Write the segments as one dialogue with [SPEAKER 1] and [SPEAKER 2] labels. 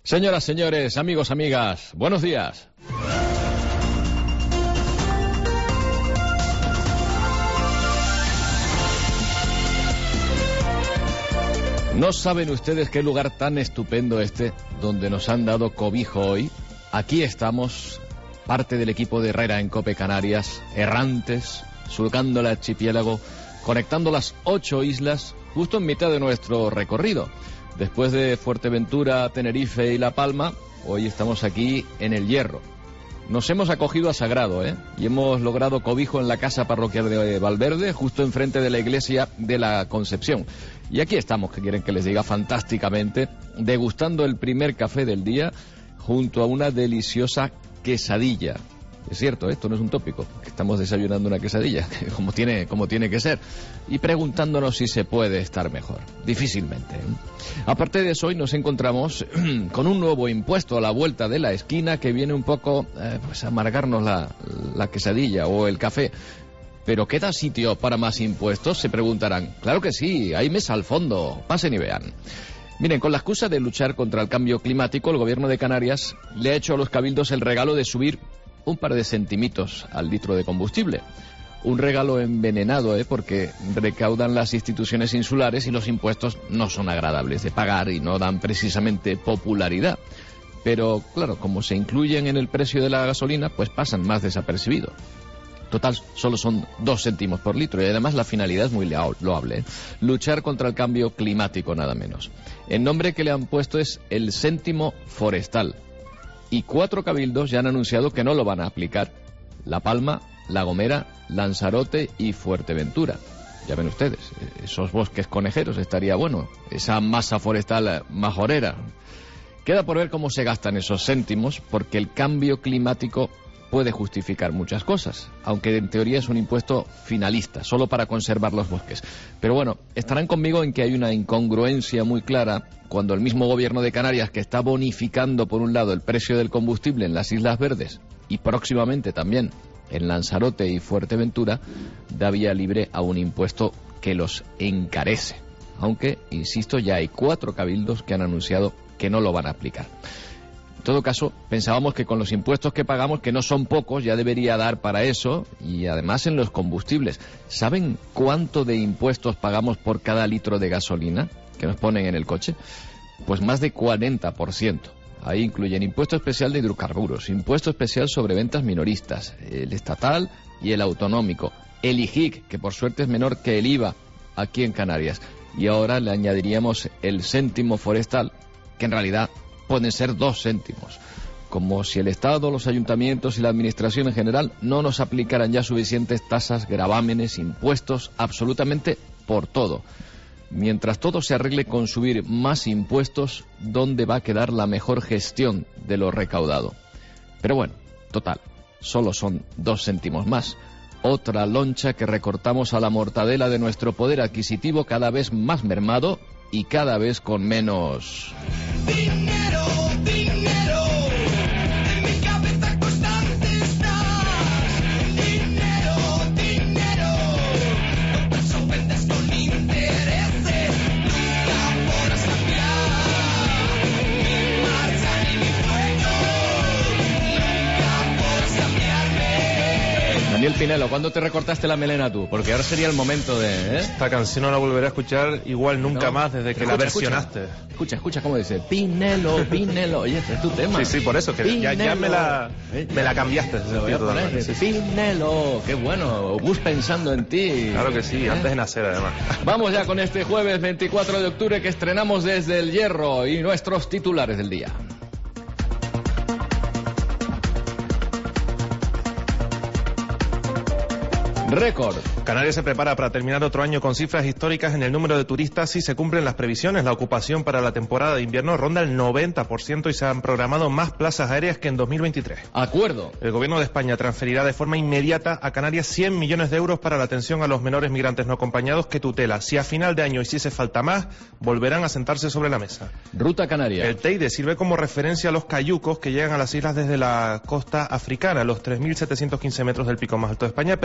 [SPEAKER 1] Señoras, señores, amigos, amigas, buenos días. ¿No saben ustedes qué lugar tan estupendo donde nos han dado cobijo hoy? Aquí estamos, parte del equipo de Herrera en COPE Canarias, errantes, surcando el archipiélago, conectando las 8 islas, justo en mitad de nuestro recorrido. Después de Fuerteventura, Tenerife y La Palma, hoy estamos aquí en El Hierro. Nos hemos acogido a Sagrado, y hemos logrado cobijo en la casa parroquial de Valverde, justo enfrente de la iglesia de la Concepción. Y aquí estamos, que quieren que les diga, fantásticamente, degustando el primer café del día, junto a una deliciosa quesadilla. Es cierto, esto no es un tópico, que estamos desayunando una quesadilla, como tiene que ser, y preguntándonos si se puede estar mejor. Difícilmente. Aparte de eso, hoy nos encontramos con un nuevo impuesto a la vuelta de la esquina que viene un poco a amargarnos la quesadilla o el café. ¿Pero queda sitio para más impuestos?, se preguntarán. Claro que sí, hay mesa al fondo, pasen y vean. Miren, con la excusa de luchar contra el cambio climático, el gobierno de Canarias le ha hecho a los cabildos el regalo de subir un par de centimitos al litro de combustible. Un regalo envenenado, porque recaudan las instituciones insulares y los impuestos no son agradables de pagar y no dan precisamente popularidad. Pero, claro, como se incluyen en el precio de la gasolina, pues pasan más desapercibidos. Total, solo son 2 céntimos por litro y además la finalidad es muy loable. Luchar contra el cambio climático, nada menos. El nombre que le han puesto es el céntimo forestal. Y 4 cabildos ya han anunciado que no lo van a aplicar: La Palma, La Gomera, Lanzarote y Fuerteventura. Ya ven ustedes, esos bosques conejeros estaría bueno, esa masa forestal majorera. Queda por ver cómo se gastan esos céntimos, porque el cambio climático puede justificar muchas cosas, aunque en teoría es un impuesto finalista, solo para conservar los bosques. Pero bueno, estarán conmigo en que hay una incongruencia muy clara cuando el mismo gobierno de Canarias, que está bonificando por un lado el precio del combustible en las Islas Verdes y próximamente también en Lanzarote y Fuerteventura, da vía libre a un impuesto que los encarece. Aunque, insisto, ya hay 4 cabildos que han anunciado que no lo van a aplicar. En todo caso, pensábamos que con los impuestos que pagamos, que no son pocos, ya debería dar para eso, y además en los combustibles. ¿Saben cuánto de impuestos pagamos por cada litro de gasolina que nos ponen en el coche? Pues más de 40%. Ahí incluyen impuesto especial de hidrocarburos, impuesto especial sobre ventas minoristas, el estatal y el autonómico, el IGIC, que por suerte es menor que el IVA aquí en Canarias, y ahora le añadiríamos el céntimo forestal, que en realidad pueden ser 2 céntimos. Como si el Estado, los ayuntamientos y la administración en general no nos aplicaran ya suficientes tasas, gravámenes, impuestos, absolutamente por todo. Mientras todo se arregle con subir más impuestos, ¿dónde va a quedar la mejor gestión de lo recaudado? Pero bueno, total, solo son 2 céntimos más. Otra loncha que recortamos a la mortadela de nuestro poder adquisitivo, cada vez más mermado y cada vez con menos... Dinero, dinero, en mi cabeza constante estás. Dinero, dinero, lo paso vendes con intereses. Nunca podrás cambiar mi marcha ni mi fuego. Nunca podrás cambiarme. Daniel Pinelo, ¿cuándo te recortaste la melena tú? Porque ahora sería el momento de...
[SPEAKER 2] Esta canción no la volveré a escuchar igual nunca más desde que la versionaste.
[SPEAKER 1] Escucha cómo dice. Pinelo, Pinelo. Oye, este es tu tema.
[SPEAKER 2] Sí, por eso, que ya me la cambiaste.
[SPEAKER 1] Pinelo, qué bueno. Gus pensando en ti.
[SPEAKER 2] Claro que sí, antes de nacer además.
[SPEAKER 1] Vamos ya con este jueves 24 de octubre que estrenamos desde El Hierro y nuestros titulares del día. Récord.
[SPEAKER 2] Canarias se prepara para terminar otro año con cifras históricas en el número de turistas si se cumplen las previsiones. La ocupación para la temporada de invierno ronda el 90% y se han programado más plazas aéreas que en 2023.
[SPEAKER 1] Acuerdo.
[SPEAKER 2] El gobierno de España transferirá de forma inmediata a Canarias 100 millones de euros para la atención a los menores migrantes no acompañados que tutela. Si a final de año hiciese falta más, volverán a sentarse sobre la mesa.
[SPEAKER 1] Ruta Canaria.
[SPEAKER 2] El Teide sirve como referencia a los cayucos que llegan a las islas desde la costa africana. Los 3.715 metros del pico más alto de España permiten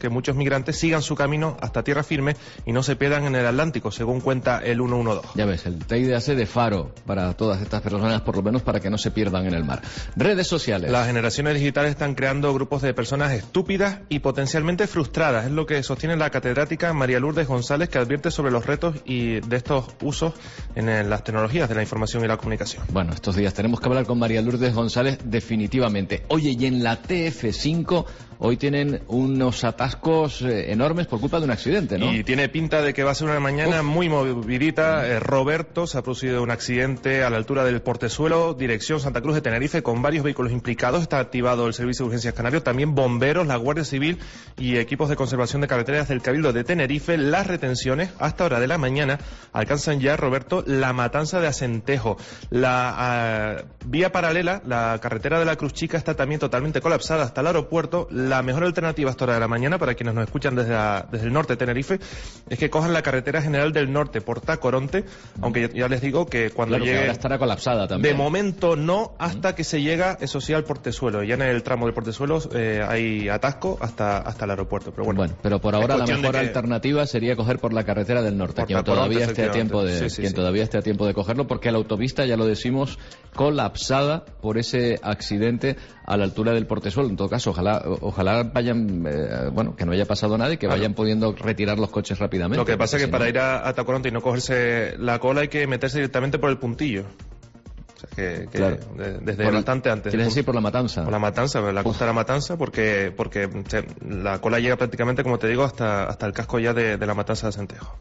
[SPEAKER 2] que muchos migrantes sigan su camino hasta tierra firme y no se pierdan en el Atlántico, según cuenta el 112.
[SPEAKER 1] Ya ves, el TEID hace de faro para todas estas personas, por lo menos para que no se pierdan en el mar. Redes sociales.
[SPEAKER 2] Las generaciones digitales están creando grupos de personas estúpidas y potencialmente frustradas, es lo que sostiene la catedrática María Lourdes González, que advierte sobre los retos y de estos usos en las tecnologías de la información y la comunicación.
[SPEAKER 1] Bueno, estos días tenemos que hablar con María Lourdes González definitivamente. Oye, y en la TF5 hoy tienen unos atascos enormes por culpa de un accidente, ¿no?
[SPEAKER 2] Y tiene pinta de que va a ser una mañana muy movidita. Roberto, se ha producido un accidente a la altura del Portezuelo, dirección Santa Cruz de Tenerife, con varios vehículos implicados. Está activado el Servicio de Urgencias Canario, también bomberos, la Guardia Civil y equipos de conservación de carreteras del Cabildo de Tenerife. Las retenciones hasta hora de la mañana alcanzan ya, Roberto, la Matanza de Acentejo. La vía paralela, la carretera de la Cruz Chica, está también totalmente colapsada hasta el aeropuerto. La mejor alternativa hasta hora de la mañana, para quienes nos escuchan desde el norte de Tenerife, es que cojan la carretera general del norte por Tacoronte, aunque ya les digo que cuando
[SPEAKER 1] claro,
[SPEAKER 2] llegue...
[SPEAKER 1] que ahora estará colapsada también.
[SPEAKER 2] De momento no, hasta que se llega, eso sí, al Portezuelo. Ya en el tramo del Portezuelo hay atasco hasta el aeropuerto. Pero bueno,
[SPEAKER 1] pero por ahora la mejor alternativa sería coger por la carretera del norte, quien todavía esté a tiempo de cogerlo, porque la autopista, ya lo decimos, colapsada por ese accidente a la altura del Portezuelo. En todo caso, ojalá vayan, que no haya pasado nada y que vayan pudiendo retirar los coches rápidamente.
[SPEAKER 2] Lo que pasa es que para ir a Tacoronte y no cogerse la cola hay que meterse directamente por el puntillo. O sea,
[SPEAKER 1] claro.
[SPEAKER 2] Desde bastante antes.
[SPEAKER 1] ¿Quieres decir por la Matanza?
[SPEAKER 2] Por la Matanza, la costa de la Matanza, porque la cola llega prácticamente, como te digo, hasta el casco ya de la Matanza de Acentejo.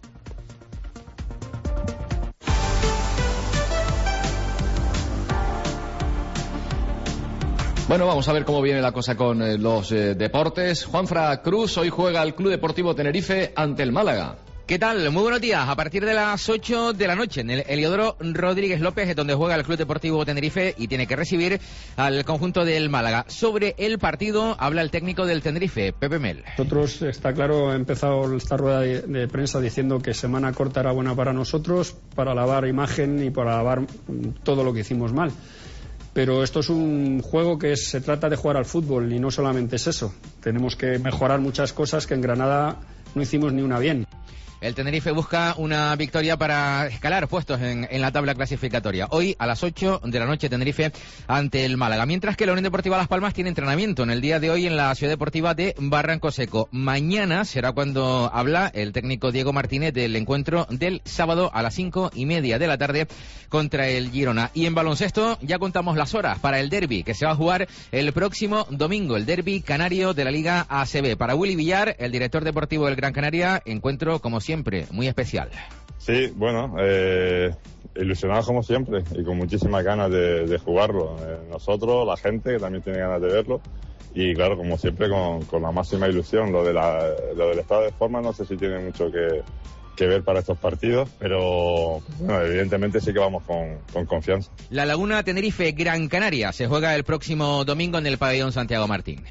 [SPEAKER 1] Bueno, vamos a ver cómo viene la cosa con los deportes. Juanfra Cruz, hoy juega el Club Deportivo Tenerife ante el Málaga.
[SPEAKER 3] ¿Qué tal? Muy buenos días. A partir de las 8 de la noche en el Heliodoro Rodríguez López es donde juega el Club Deportivo Tenerife y tiene que recibir al conjunto del Málaga. Sobre el partido habla el técnico del Tenerife, Pepe Mel.
[SPEAKER 4] Nosotros, está claro, he empezado esta rueda de prensa diciendo que semana corta era buena para nosotros, para lavar imagen y para lavar todo lo que hicimos mal. Pero esto es un juego que se trata de jugar al fútbol y no solamente es eso. Tenemos que mejorar muchas cosas que en Granada no hicimos ni una bien.
[SPEAKER 3] El Tenerife busca una victoria para escalar puestos en la tabla clasificatoria. Hoy a las 8 de la noche Tenerife ante el Málaga. Mientras que la Unión Deportiva Las Palmas tiene entrenamiento en el día de hoy en la Ciudad Deportiva de Barranco Seco. Mañana será cuando habla el técnico Diego Martínez del encuentro del sábado a las 5:30 de la tarde contra el Girona. Y en baloncesto ya contamos las horas para el derbi que se va a jugar el próximo domingo. El derbi canario de la Liga ACB. Para Willy Villar, el director deportivo del Gran Canaria, encuentro como siempre muy especial.
[SPEAKER 5] Sí, bueno, ilusionados como siempre y con muchísimas ganas de jugarlo. Nosotros, la gente, que también tiene ganas de verlo. Y claro, como siempre, con la máxima ilusión. Lo del estado de forma no sé si tiene mucho que ver para estos partidos, pero bueno, evidentemente sí que vamos con confianza.
[SPEAKER 3] La Laguna Tenerife Gran Canaria se juega el próximo domingo en el pabellón Santiago Martín.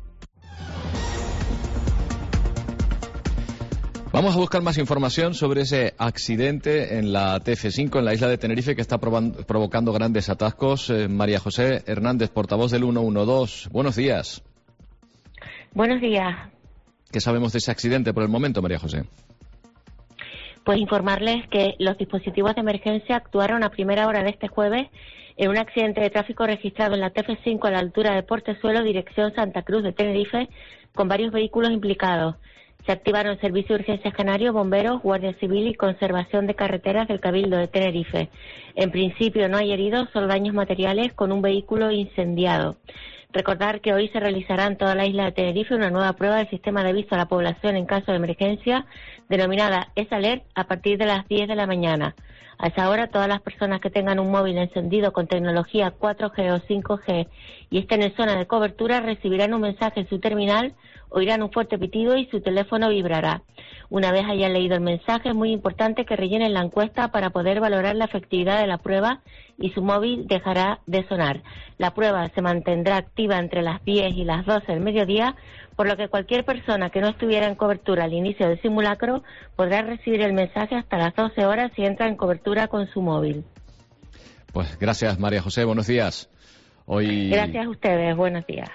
[SPEAKER 1] Vamos a buscar más información sobre ese accidente en la TF5, en la isla de Tenerife, que está provocando grandes atascos. María José Hernández, portavoz del 112. Buenos días.
[SPEAKER 6] Buenos días.
[SPEAKER 1] ¿Qué sabemos de ese accidente por el momento, María José?
[SPEAKER 6] Pues informarles que los dispositivos de emergencia actuaron a primera hora de este jueves en un accidente de tráfico registrado en la TF5 a la altura de Portezuelo, dirección Santa Cruz de Tenerife, con varios vehículos implicados. Se activaron Servicio de Urgencias Canario, Bomberos, Guardia Civil y Conservación de Carreteras del Cabildo de Tenerife. En principio no hay heridos, solo daños materiales con un vehículo incendiado. Recordar que hoy se realizará en toda la isla de Tenerife una nueva prueba del sistema de aviso a la población en caso de emergencia, denominada S-Alert, a partir de las 10 de la mañana. A esa hora, todas las personas que tengan un móvil encendido con tecnología 4G o 5G y estén en zona de cobertura recibirán un mensaje en su terminal, oirán un fuerte pitido y su teléfono vibrará. Una vez hayan leído el mensaje, es muy importante que rellenen la encuesta para poder valorar la efectividad de la prueba y su móvil dejará de sonar. La prueba se mantendrá activa entre las 10 y las 12 del mediodía, por lo que cualquier persona que no estuviera en cobertura al inicio del simulacro podrá recibir el mensaje hasta las 12 horas si entra en cobertura con su móvil.
[SPEAKER 1] Pues gracias, María José, buenos días.
[SPEAKER 6] Gracias a ustedes, buenos días.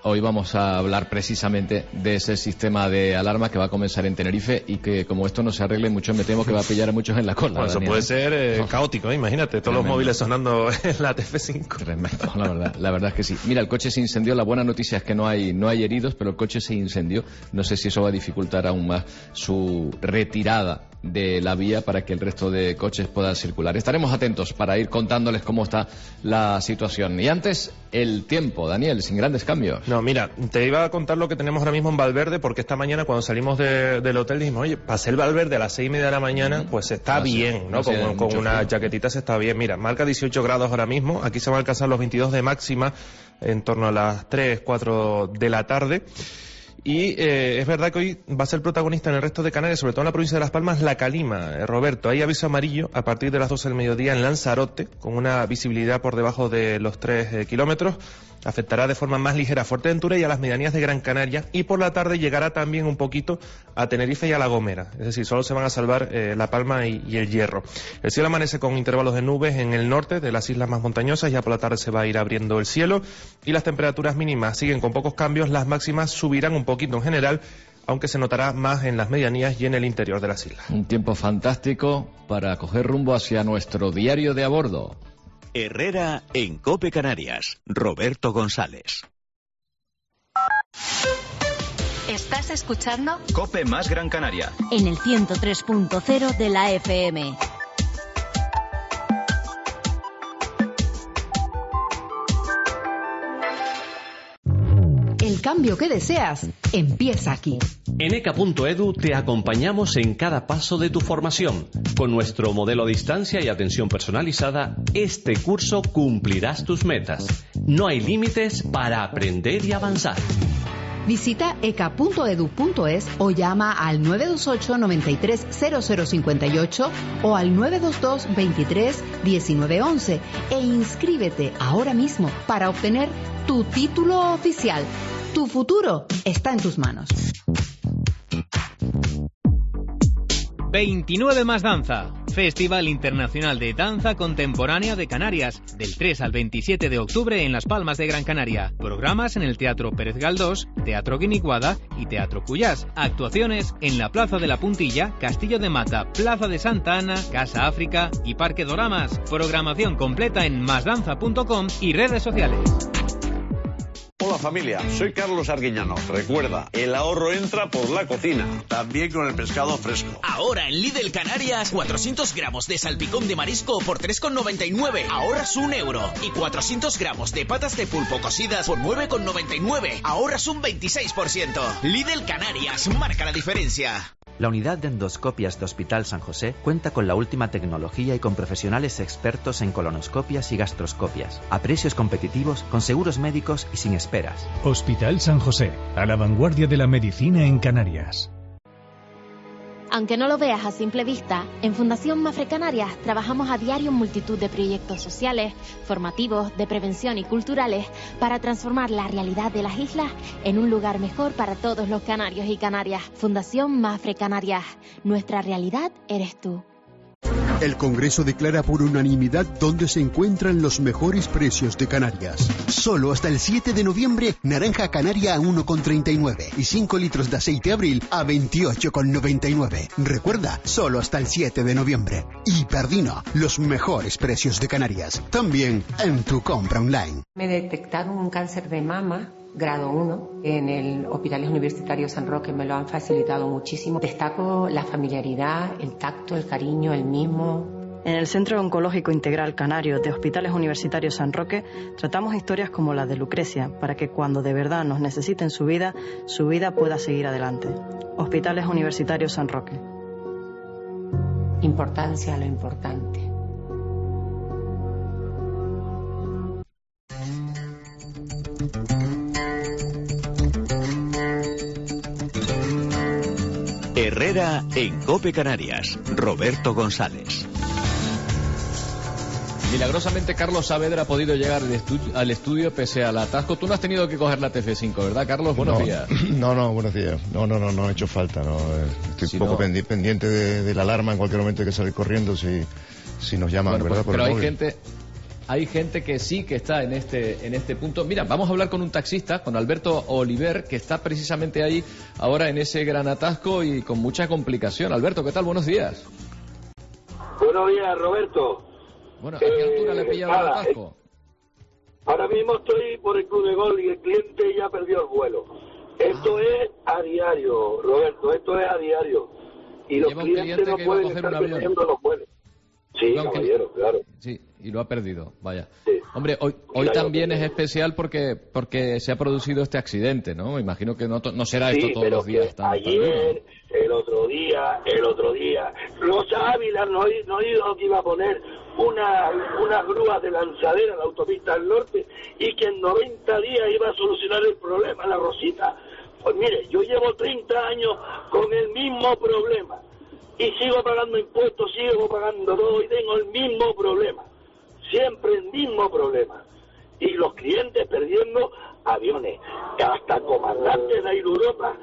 [SPEAKER 1] Hoy vamos a hablar precisamente de ese sistema de alarma que va a comenzar en Tenerife y que, como esto no se arregle mucho, me temo que va a pillar a muchos en la cola.
[SPEAKER 2] Bueno, eso
[SPEAKER 1] Daniel,
[SPEAKER 2] puede ser caótico, imagínate, todos los móviles sonando en la TF5.
[SPEAKER 1] Tremendo, la verdad es que sí. Mira, el coche se incendió, la buena noticia es que no hay heridos, pero el coche se incendió. No sé si eso va a dificultar aún más su retirada de la vía para que el resto de coches puedan circular. Estaremos atentos para ir contándoles cómo está la situación. Y antes, el tiempo, Daniel, sin grandes cambios.
[SPEAKER 2] No, mira, te iba a contar lo que tenemos ahora mismo en Valverde, porque esta mañana cuando salimos del hotel dijimos, oye, pasé el Valverde a las 6:30 de la mañana, pues está bien, ¿no? Con una chaquetita se está bien. Mira, marca 18 grados ahora mismo, aquí se van a alcanzar los 22 de máxima en torno a las 3, 4 de la tarde. Y es verdad que hoy va a ser protagonista en el resto de Canarias, sobre todo en la provincia de Las Palmas, la calima. Roberto, hay aviso amarillo a partir de las 12 del mediodía en Lanzarote, con una visibilidad por debajo de los 3 kilómetros. Afectará de forma más ligera a Fuerteventura y a las medianías de Gran Canaria, y por la tarde llegará también un poquito a Tenerife y a La Gomera. Es decir, solo se van a salvar La Palma y El Hierro. El cielo amanece con intervalos de nubes en el norte de las islas más montañosas, ya por la tarde se va a ir abriendo el cielo, y las temperaturas mínimas siguen con pocos cambios, las máximas subirán un poquito en general, aunque se notará más en las medianías y en el interior de las islas.
[SPEAKER 1] Un tiempo fantástico para coger rumbo hacia nuestro diario de a bordo.
[SPEAKER 7] Herrera en COPE Canarias. Roberto González.
[SPEAKER 8] ¿Estás escuchando?
[SPEAKER 9] COPE más Gran Canaria.
[SPEAKER 8] En el 103.0 de la FM. El cambio que deseas empieza aquí.
[SPEAKER 10] En ECA.edu te acompañamos en cada paso de tu formación. Con nuestro modelo a distancia y atención personalizada, este curso cumplirás tus metas. No hay límites para aprender y avanzar.
[SPEAKER 8] Visita eca.edu.es o llama al 928 93 0058 o al 922 23 1911 e inscríbete ahora mismo para obtener tu título oficial. Tu futuro está en tus manos.
[SPEAKER 11] 29 más danza. Festival Internacional de Danza Contemporánea de Canarias, del 3 al 27 de octubre en Las Palmas de Gran Canaria. Programas en el Teatro Pérez Galdós, Teatro Guiniguada y Teatro Cuyás. Actuaciones en la Plaza de la Puntilla, Castillo de Mata, Plaza de Santa Ana, Casa África y Parque Doramas. Programación completa en masdanza.com y redes sociales.
[SPEAKER 12] Hola familia, soy Carlos Arguiñano. Recuerda, el ahorro entra por la cocina, también con el pescado fresco.
[SPEAKER 13] Ahora en Lidl Canarias, 400 gramos de salpicón de marisco por 3,99, ahorras €1. Y 400 gramos de patas de pulpo cocidas por 9,99, ahorras un 26%. Lidl Canarias, marca la diferencia.
[SPEAKER 14] La unidad de endoscopias de Hospital San José cuenta con la última tecnología y con profesionales expertos en colonoscopias y gastroscopias, a precios competitivos, con seguros médicos y sin esperas.
[SPEAKER 15] Hospital San José, a la vanguardia de la medicina en Canarias.
[SPEAKER 16] Aunque no lo veas a simple vista, en Fundación Mafre Canarias trabajamos a diario en multitud de proyectos sociales, formativos, de prevención y culturales para transformar la realidad de las islas en un lugar mejor para todos los canarios y canarias. Fundación Mafre Canarias, nuestra realidad eres tú.
[SPEAKER 17] El Congreso declara por unanimidad dónde se encuentran los mejores precios de Canarias. Solo hasta el 7 de noviembre, naranja canaria a 1,39 y 5 litros de aceite Abril a 28,99. Recuerda, solo hasta el 7 de noviembre. Hiperdino, los mejores precios de Canarias. También en tu compra online.
[SPEAKER 18] Me detectaron un cáncer de mama grado 1 en el Hospitales Universitarios San Roque, me lo han facilitado muchísimo. Destaco la familiaridad, el tacto, el cariño, el mimo.
[SPEAKER 19] En el Centro Oncológico Integral Canario de Hospitales Universitarios San Roque tratamos historias como la de Lucrecia para que cuando de verdad nos necesiten su vida pueda seguir adelante. Hospitales Universitarios San Roque.
[SPEAKER 18] Importancia a lo importante.
[SPEAKER 7] Herrera en COPE Canarias. Roberto González.
[SPEAKER 1] Milagrosamente Carlos Saavedra ha podido llegar al estudio pese al atasco. Tú no has tenido que coger la TF5, ¿verdad, Carlos? Buenos días.
[SPEAKER 20] No, buenos días. No ha hecho falta. No. Estoy un poco pendiente de la alarma en cualquier momento hay que salir corriendo si nos llaman,
[SPEAKER 1] bueno,
[SPEAKER 20] ¿verdad?
[SPEAKER 1] Pues, pero hay gente... hay gente que sí que está en este punto. Mira, vamos a hablar con un taxista, con Alberto Oliver, que está precisamente ahí ahora en ese gran atasco y con mucha complicación. Alberto, ¿qué tal? Buenos días.
[SPEAKER 9] Buenos días, Roberto.
[SPEAKER 1] Bueno, ¿a qué altura le pilla el atasco?
[SPEAKER 9] Ahora mismo estoy por el Club de Golf y el cliente ya perdió el vuelo. Esto es a diario, Roberto, esto es a diario. Y los clientes no pueden estar perdiendo los vuelos. Sí, caballero, claro.
[SPEAKER 1] Sí, y lo ha perdido, vaya. Sí. Hombre, hoy también es especial porque se ha producido este accidente, ¿no? Me imagino que no será esto todos los días.
[SPEAKER 9] Ayer, el otro día, Rosa Ávila no dijo que iba a poner unas grúas de lanzadera en la autopista del norte y que en 90 días iba a solucionar el problema, la Rosita. Pues mire, yo llevo 30 años con el mismo problema. Y sigo pagando impuestos, sigo pagando todo y tengo el mismo problema. Siempre el mismo problema. Y los clientes perdiendo aviones. Hasta comandantes de Aeroeuropa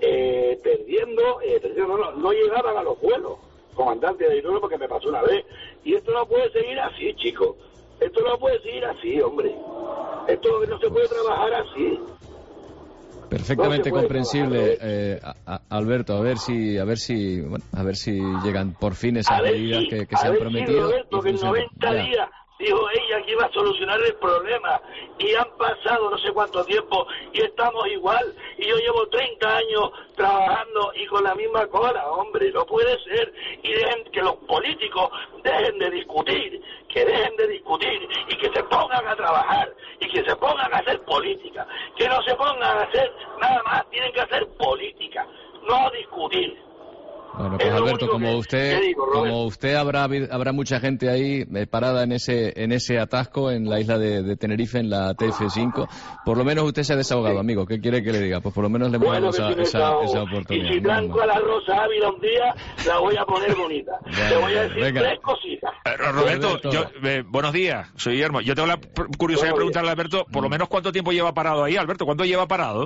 [SPEAKER 9] no llegaban a los vuelos. Comandantes de Aeroeuropa, que me pasó una vez. Y esto no puede seguir así, chicos. Esto no puede seguir así, hombre. Esto no se puede trabajar así.
[SPEAKER 1] Perfectamente comprensible, Alberto. A ver si llegan por fin esas medidas que se han prometido.
[SPEAKER 9] Roberto, que en 90 días dijo ella que iba a solucionar el problema y han pasado no sé cuánto tiempo y estamos igual. Y yo llevo 30 años trabajando y con la misma cola, hombre, no puede ser. Y dejen que los políticos dejen de discutir, y que se pongan a trabajar y que se pongan a hacer política, que no se pongan a hacer nada más, tienen que hacer política, no discutir.
[SPEAKER 1] Bueno, pues Alberto, como usted habrá mucha gente ahí parada en ese atasco en la isla de Tenerife, en la TF5. Por lo menos usted se ha desahogado, amigo. ¿Qué quiere que le diga? Pues por lo menos le hemos dado esa oportunidad.
[SPEAKER 9] Y si blanco a la Rosa Ávila un día, la voy a poner bonita. Le voy a decir 3 cositas.
[SPEAKER 21] Roberto, buenos días, soy Guillermo. Yo tengo la curiosidad de preguntarle a Alberto, por lo menos ¿cuánto tiempo lleva parado ahí? Alberto, ¿cuánto lleva parado?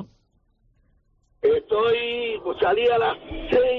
[SPEAKER 9] Salí a las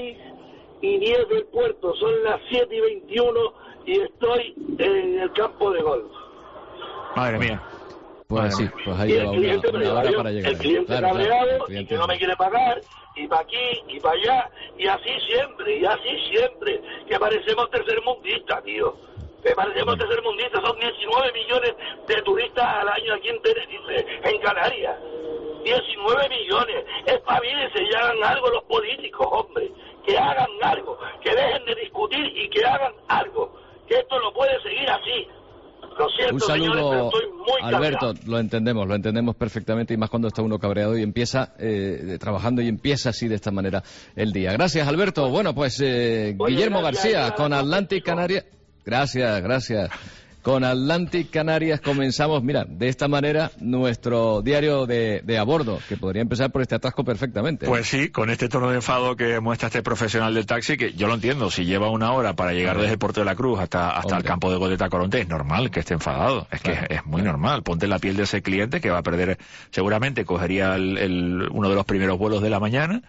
[SPEAKER 9] 6:10 del puerto, son las 7:21 y estoy en el campo de golf.
[SPEAKER 21] Madre mía.
[SPEAKER 1] Pues sí, pues ahí lleva una hora para llegar.
[SPEAKER 9] El cliente cabreado y que no me quiere pagar, y para aquí, y para allá, y así siempre, que parecemos tercermundistas, tío. Que parecemos tercermundistas, son 19 millones de turistas al año aquí en Tenerife, en Canarias. 19 millones. Espabilense y hagan algo los políticos, hombre. Que hagan algo, que dejen de discutir y que hagan algo, que esto no puede seguir así. Lo siento,
[SPEAKER 1] un saludo,
[SPEAKER 9] señores, pero estoy muy
[SPEAKER 1] Alberto,
[SPEAKER 9] cabreado.
[SPEAKER 1] lo entendemos perfectamente, y más cuando está uno cabreado y empieza trabajando y empieza así de esta manera el día. Gracias, Alberto. Bueno, pues Guillermo García con Atlantic Canarias. Gracias. Con Atlantic Canarias comenzamos, mira, de esta manera nuestro diario de a bordo, que podría empezar por este atasco perfectamente.
[SPEAKER 21] Pues sí, con este tono de enfado que muestra este profesional del taxi, que yo lo entiendo, si lleva una hora para llegar desde el Puerto de la Cruz hasta el campo de golf de Tacoronte, es normal que esté enfadado, es muy normal. Ponte en la piel de ese cliente que va a perder, seguramente cogería uno de los primeros vuelos de la mañana.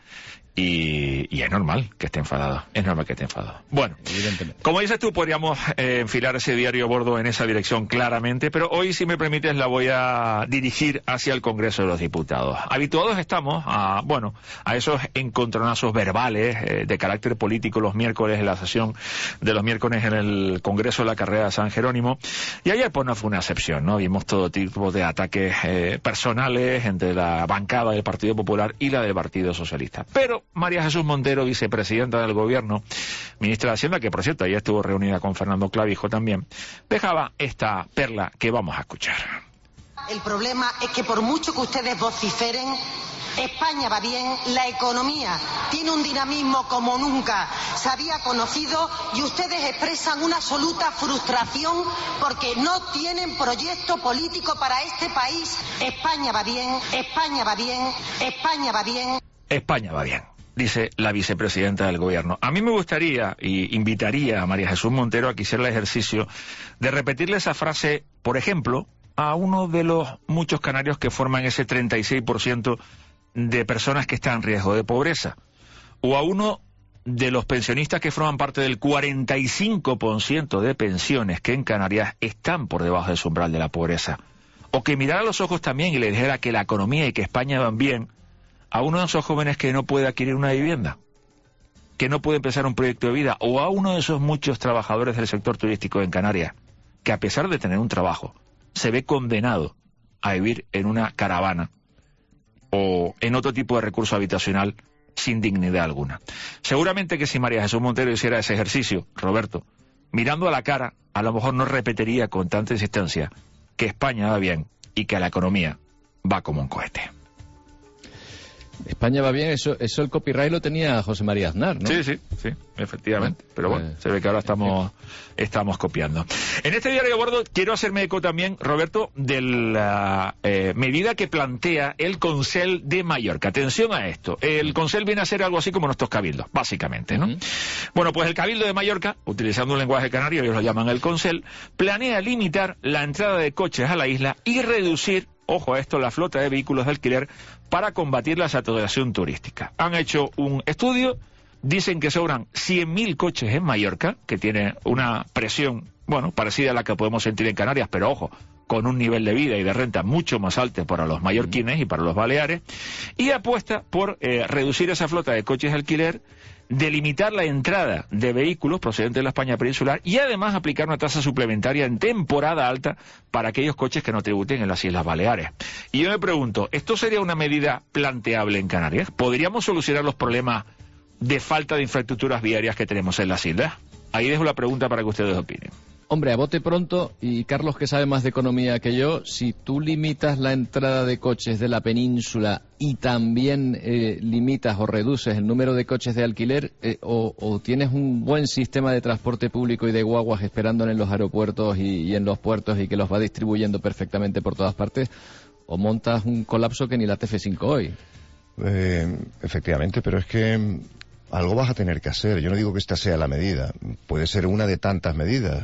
[SPEAKER 21] Y es normal que esté enfadado. Bueno, como dices tú, podríamos enfilar ese diario a bordo en esa dirección claramente, pero hoy, si me permites, la voy a dirigir hacia el Congreso de los Diputados. Habituados estamos a esos encontronazos verbales de carácter político los miércoles, en la sesión de los miércoles en el Congreso de la Carrera de San Jerónimo. Y ayer pues no fue una excepción, ¿no? Vimos todo tipo de ataques personales entre la bancada del Partido Popular y la del Partido Socialista. Pero María Jesús Montero, vicepresidenta del Gobierno, ministra de Hacienda, que por cierto ayer estuvo reunida con Fernando Clavijo también, dejaba esta perla que vamos a escuchar.
[SPEAKER 22] El problema es que por mucho que ustedes vociferen, España va bien, la economía tiene un dinamismo como nunca se había conocido y ustedes expresan una absoluta frustración porque no tienen proyecto político para este país. España va bien, España va bien, España va bien.
[SPEAKER 21] España va bien, dice la vicepresidenta del Gobierno. A mí me gustaría y invitaría a María Jesús Montero a que hiciera el ejercicio de repetirle esa frase, por ejemplo, a uno de los muchos canarios que forman ese 36% de personas que están en riesgo de pobreza, o a uno de los pensionistas que forman parte del 45% de pensiones que en Canarias están por debajo del umbral de la pobreza. O que mirara a los ojos también y le dijera que la economía y que España van bien a uno de esos jóvenes que no puede adquirir una vivienda, que no puede empezar un proyecto de vida, o a uno de esos muchos trabajadores del sector turístico en Canarias, que a pesar de tener un trabajo, se ve condenado a vivir en una caravana o en otro tipo de recurso habitacional sin dignidad alguna. Seguramente que si María Jesús Montero hiciera ese ejercicio, Roberto, mirando a la cara, a lo mejor no repetiría con tanta insistencia que España va bien y que la economía va como un cohete.
[SPEAKER 1] España va bien, eso el copyright lo tenía José María Aznar, ¿no?
[SPEAKER 21] Sí, efectivamente. Pero bueno, se ve que ahora estamos copiando. En este diario de bordo quiero hacerme eco también, Roberto, de la medida que plantea el Consell de Mallorca. Atención a esto. El Consell viene a ser algo así como nuestros cabildos, básicamente, ¿no? Bueno, pues el Cabildo de Mallorca, utilizando un lenguaje canario, ellos lo llaman el Consell, planea limitar la entrada de coches a la isla y reducir, ojo a esto, la flota de vehículos de alquiler para combatir la saturación turística. Han hecho un estudio, dicen que sobran 100.000 coches en Mallorca, que tiene una presión, bueno, parecida a la que podemos sentir en Canarias, pero ojo, con un nivel de vida y de renta mucho más alto para los mallorquines y para los baleares, y apuesta por reducir esa flota de coches de alquiler, delimitar la entrada de vehículos procedentes de la España peninsular y además aplicar una tasa suplementaria en temporada alta para aquellos coches que no tributen en las Islas Baleares. Y yo me pregunto, ¿esto sería una medida planteable en Canarias? ¿Podríamos solucionar los problemas de falta de infraestructuras viarias que tenemos en las islas? Ahí dejo la pregunta para que ustedes opinen.
[SPEAKER 1] Hombre, a bote pronto, y Carlos, que sabe más de economía que yo, si tú limitas la entrada de coches de la península y también limitas o reduces el número de coches de alquiler, o tienes un buen sistema de transporte público y de guaguas esperando en los aeropuertos y en los puertos y que los va distribuyendo perfectamente por todas partes, o montas un colapso que ni la TF5 hoy.
[SPEAKER 20] Efectivamente, pero es que algo vas a tener que hacer. Yo no digo que esta sea la medida. Puede ser una de tantas medidas.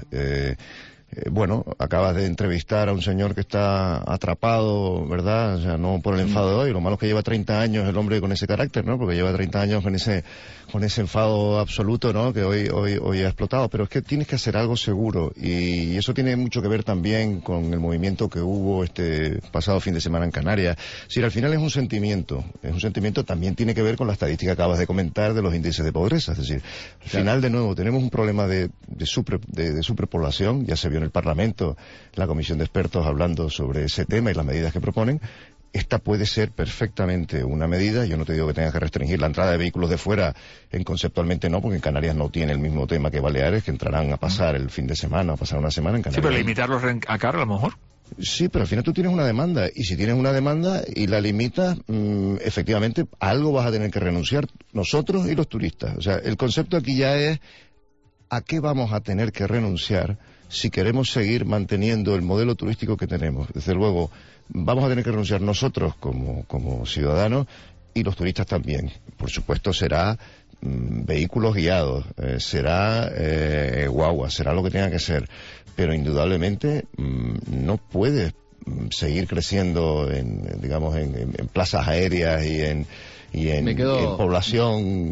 [SPEAKER 20] Bueno, acabas de entrevistar a un señor que está atrapado, ¿verdad? O sea, no por el enfado de hoy. Lo malo es que lleva 30 años el hombre con ese carácter, ¿no? Porque lleva 30 años con ese enfado absoluto, ¿no? Que hoy ha explotado. Pero es que tienes que hacer algo seguro. Y eso tiene mucho que ver también con el movimiento que hubo este pasado fin de semana en Canarias. Si al final es un sentimiento. También tiene que ver con la estadística que acabas de comentar de los índices de pobreza. Es decir, al final, de nuevo, tenemos un problema de superpoblación. Ya se vio en el Parlamento, la comisión de expertos hablando sobre ese tema y las medidas que proponen. Esta puede ser perfectamente una medida. Yo no te digo que tengas que restringir la entrada de vehículos de fuera, conceptualmente no, porque en Canarias no tiene el mismo tema que Baleares, que entrarán a pasar el fin de semana, a pasar una semana en Canarias.
[SPEAKER 21] Sí, pero limitarlos a carro a lo mejor.
[SPEAKER 20] Sí, pero al final tú tienes una demanda, y si tienes una demanda y la limitas, efectivamente, a algo vas a tener que renunciar nosotros y los turistas. O sea, el concepto aquí ya es ¿a qué vamos a tener que renunciar si queremos seguir manteniendo el modelo turístico que tenemos? Desde luego, vamos a tener que renunciar nosotros como ciudadanos y los turistas también. Por supuesto, será vehículos guiados, será guagua, será lo que tenga que ser. Pero indudablemente no puedes seguir creciendo en plazas aéreas y en población,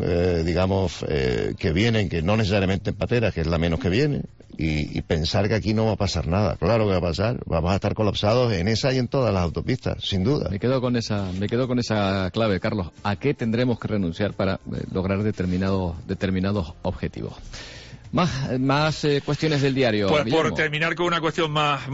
[SPEAKER 20] que vienen, que no necesariamente en pateras, que es la menos que viene, y pensar que aquí no va a pasar nada. Claro que va a pasar, vamos a estar colapsados en esa y en todas las autopistas, sin duda.
[SPEAKER 1] Me quedo con esa clave, Carlos. ¿A qué tendremos que renunciar para lograr determinados objetivos? Más cuestiones del diario.
[SPEAKER 21] Pues
[SPEAKER 1] Guillermo.
[SPEAKER 21] Por terminar con una cuestión más,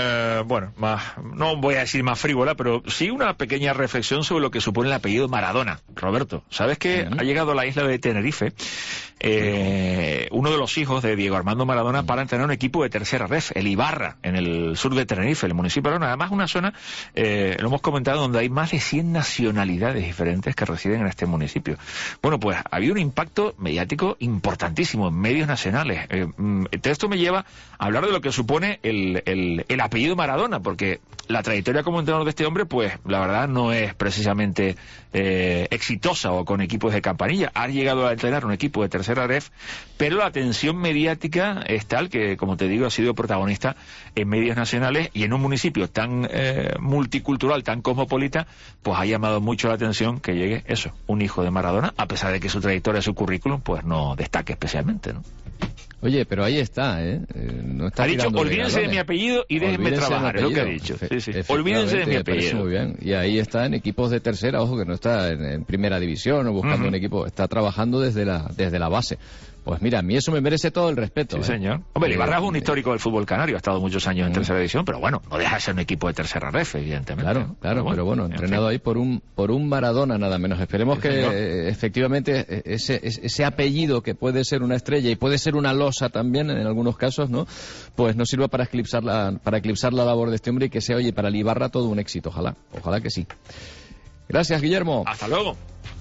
[SPEAKER 21] no voy a decir más frívola, pero sí una pequeña reflexión sobre lo que supone el apellido Maradona. Roberto, ¿sabes que ha llegado a la isla de Tenerife uno de los hijos de Diego Armando Maradona para entrenar un equipo de tercera ref, el Ibarra, en el sur de Tenerife, el municipio de Maradona? Además, una zona, lo hemos comentado, donde hay más de 100 nacionalidades diferentes que residen en este municipio. Bueno, pues había un impacto mediático importantísimo en medios nacionales nacionales. Esto me lleva a hablar de lo que supone el apellido Maradona, porque la trayectoria como entrenador de este hombre, pues la verdad no es precisamente exitosa o con equipos de campanilla. Ha llegado a entrenar un equipo de tercera ref, pero la atención mediática es tal que, como te digo, ha sido protagonista en medios nacionales, y en un municipio tan multicultural, tan cosmopolita, pues ha llamado mucho la atención que llegue eso, un hijo de Maradona, a pesar de que su trayectoria, su currículum, pues no destaque especialmente, ¿no?
[SPEAKER 1] Oye, pero ahí está, No está
[SPEAKER 21] ha dicho, olvídense de mi apellido y déjenme trabajar, es lo que ha dicho. Sí. Olvídense de mi apellido.
[SPEAKER 1] Muy bien. Y ahí está en equipos de tercera, ojo, que no está en primera división o buscando un equipo, está trabajando desde la base. Pues mira, a mí eso me merece todo el respeto.
[SPEAKER 21] Sí, señor. Hombre, Ibarra es un histórico del fútbol canario, ha estado muchos años en tercera división, pero bueno, no deja de ser un equipo de tercera ref, evidentemente.
[SPEAKER 1] Claro, pero bueno, entrenado ahí por un Maradona nada menos. Esperemos que efectivamente ese apellido, que puede ser una estrella y puede ser una losa también en algunos casos, ¿no? Pues nos sirva para eclipsar la labor de este hombre, y que sea, oye, para el Ibarra todo un éxito, ojalá que sí. Gracias, Guillermo.
[SPEAKER 21] Hasta luego.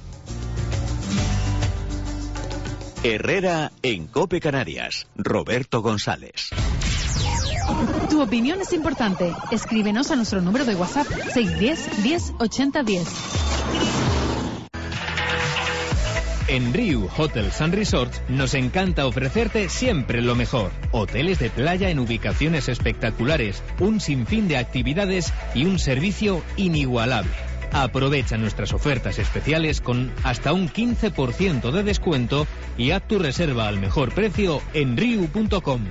[SPEAKER 7] Herrera en COPE Canarias. Roberto González.
[SPEAKER 4] Tu opinión es importante. Escríbenos a nuestro número de WhatsApp 610 10 80 10.
[SPEAKER 11] En Riu Hotels and Resorts nos encanta ofrecerte siempre lo mejor. Hoteles de playa en ubicaciones espectaculares, un sinfín de actividades y un servicio inigualable. Aprovecha nuestras ofertas especiales con hasta un 15% de descuento y haz tu reserva al mejor precio en riu.com.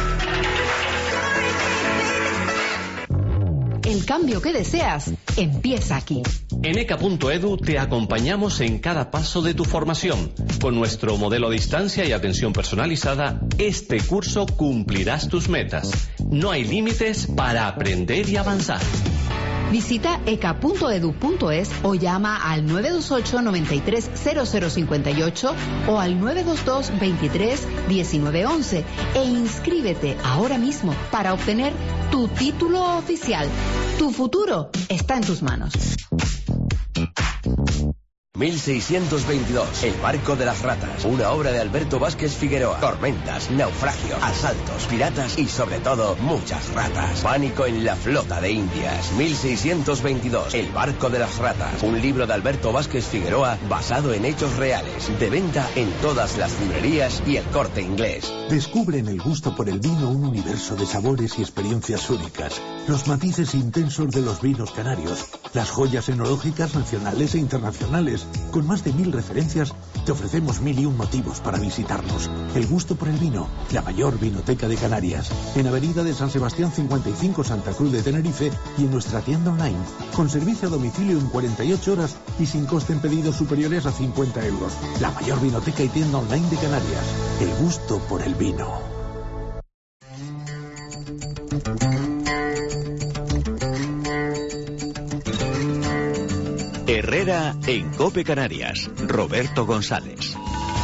[SPEAKER 8] El cambio que deseas empieza aquí.
[SPEAKER 10] En ECA.edu te acompañamos en cada paso de tu formación. Con nuestro modelo a distancia y atención personalizada, este curso cumplirás tus metas. No hay límites para aprender y avanzar.
[SPEAKER 8] Visita eca.edu.es o llama al 928 93 0058 o al 922 23 1911 e inscríbete ahora mismo para obtener tu título oficial. Tu futuro está en tus manos.
[SPEAKER 5] 1622, El barco de las ratas, una obra de Alberto Vázquez Figueroa. Tormentas, naufragios, asaltos, piratas y sobre todo muchas ratas. Pánico en la flota de Indias. 1622, El barco de las ratas, un libro de Alberto Vázquez Figueroa basado en hechos reales. De venta en todas las librerías y El Corte Inglés.
[SPEAKER 23] Descubre en el gusto por el vino un universo de sabores y experiencias únicas. Los matices intensos de los vinos canarios, las joyas enológicas nacionales e internacionales. Con más de 1000 referencias, te ofrecemos 1001 motivos para visitarnos. El gusto por el vino, la mayor vinoteca de Canarias. En Avenida de San Sebastián 55, Santa Cruz de Tenerife, y en nuestra tienda online. Con servicio a domicilio en 48 horas y sin coste en pedidos superiores a 50 euros. La mayor vinoteca y tienda online de Canarias. El gusto por el vino.
[SPEAKER 7] Herrera en COPE Canarias. Roberto González.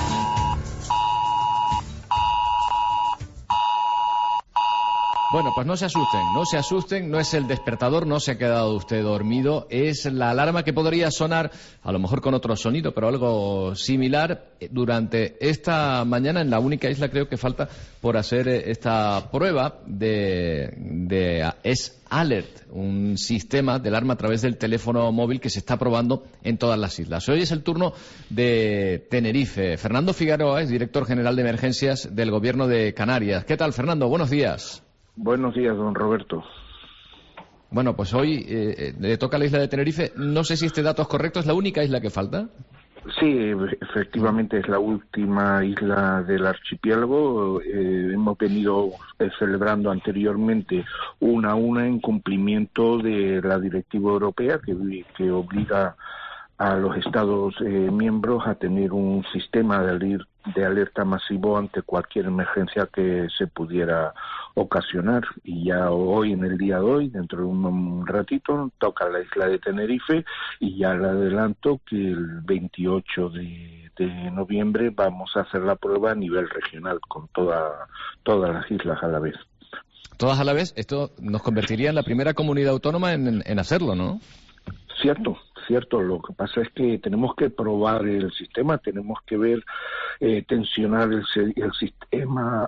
[SPEAKER 1] Bueno, pues no se asusten, no es el despertador, no se ha quedado usted dormido, es la alarma que podría sonar, a lo mejor con otro sonido, pero algo similar, durante esta mañana en la única isla, creo que falta por hacer esta prueba de S-Alert, un sistema de alarma a través del teléfono móvil que se está probando en todas las islas. Hoy es el turno de Tenerife. Fernando Figueroa es director general de emergencias del Gobierno de Canarias. ¿Qué tal, Fernando? Buenos días.
[SPEAKER 24] Buenos días, don Roberto.
[SPEAKER 1] Bueno, pues hoy le toca a la isla de Tenerife. No sé si este dato es correcto, ¿es la única isla que falta?
[SPEAKER 24] Sí, efectivamente es la última isla del archipiélago. Hemos venido celebrando anteriormente una en cumplimiento de la directiva europea que obliga a los Estados miembros a tener un sistema de alerta masivo ante cualquier emergencia que se pudiera ocasionar. Y ya hoy, en el día de hoy, dentro de un ratito, toca la isla de Tenerife, y ya le adelanto que el 28 de noviembre vamos a hacer la prueba a nivel regional con todas las islas a la vez.
[SPEAKER 1] Todas a la vez, esto nos convertiría en la primera comunidad autónoma en hacerlo, ¿no?
[SPEAKER 24] Cierto, cierto. Lo que pasa es que tenemos que probar el sistema, tenemos que ver, tensionar el sistema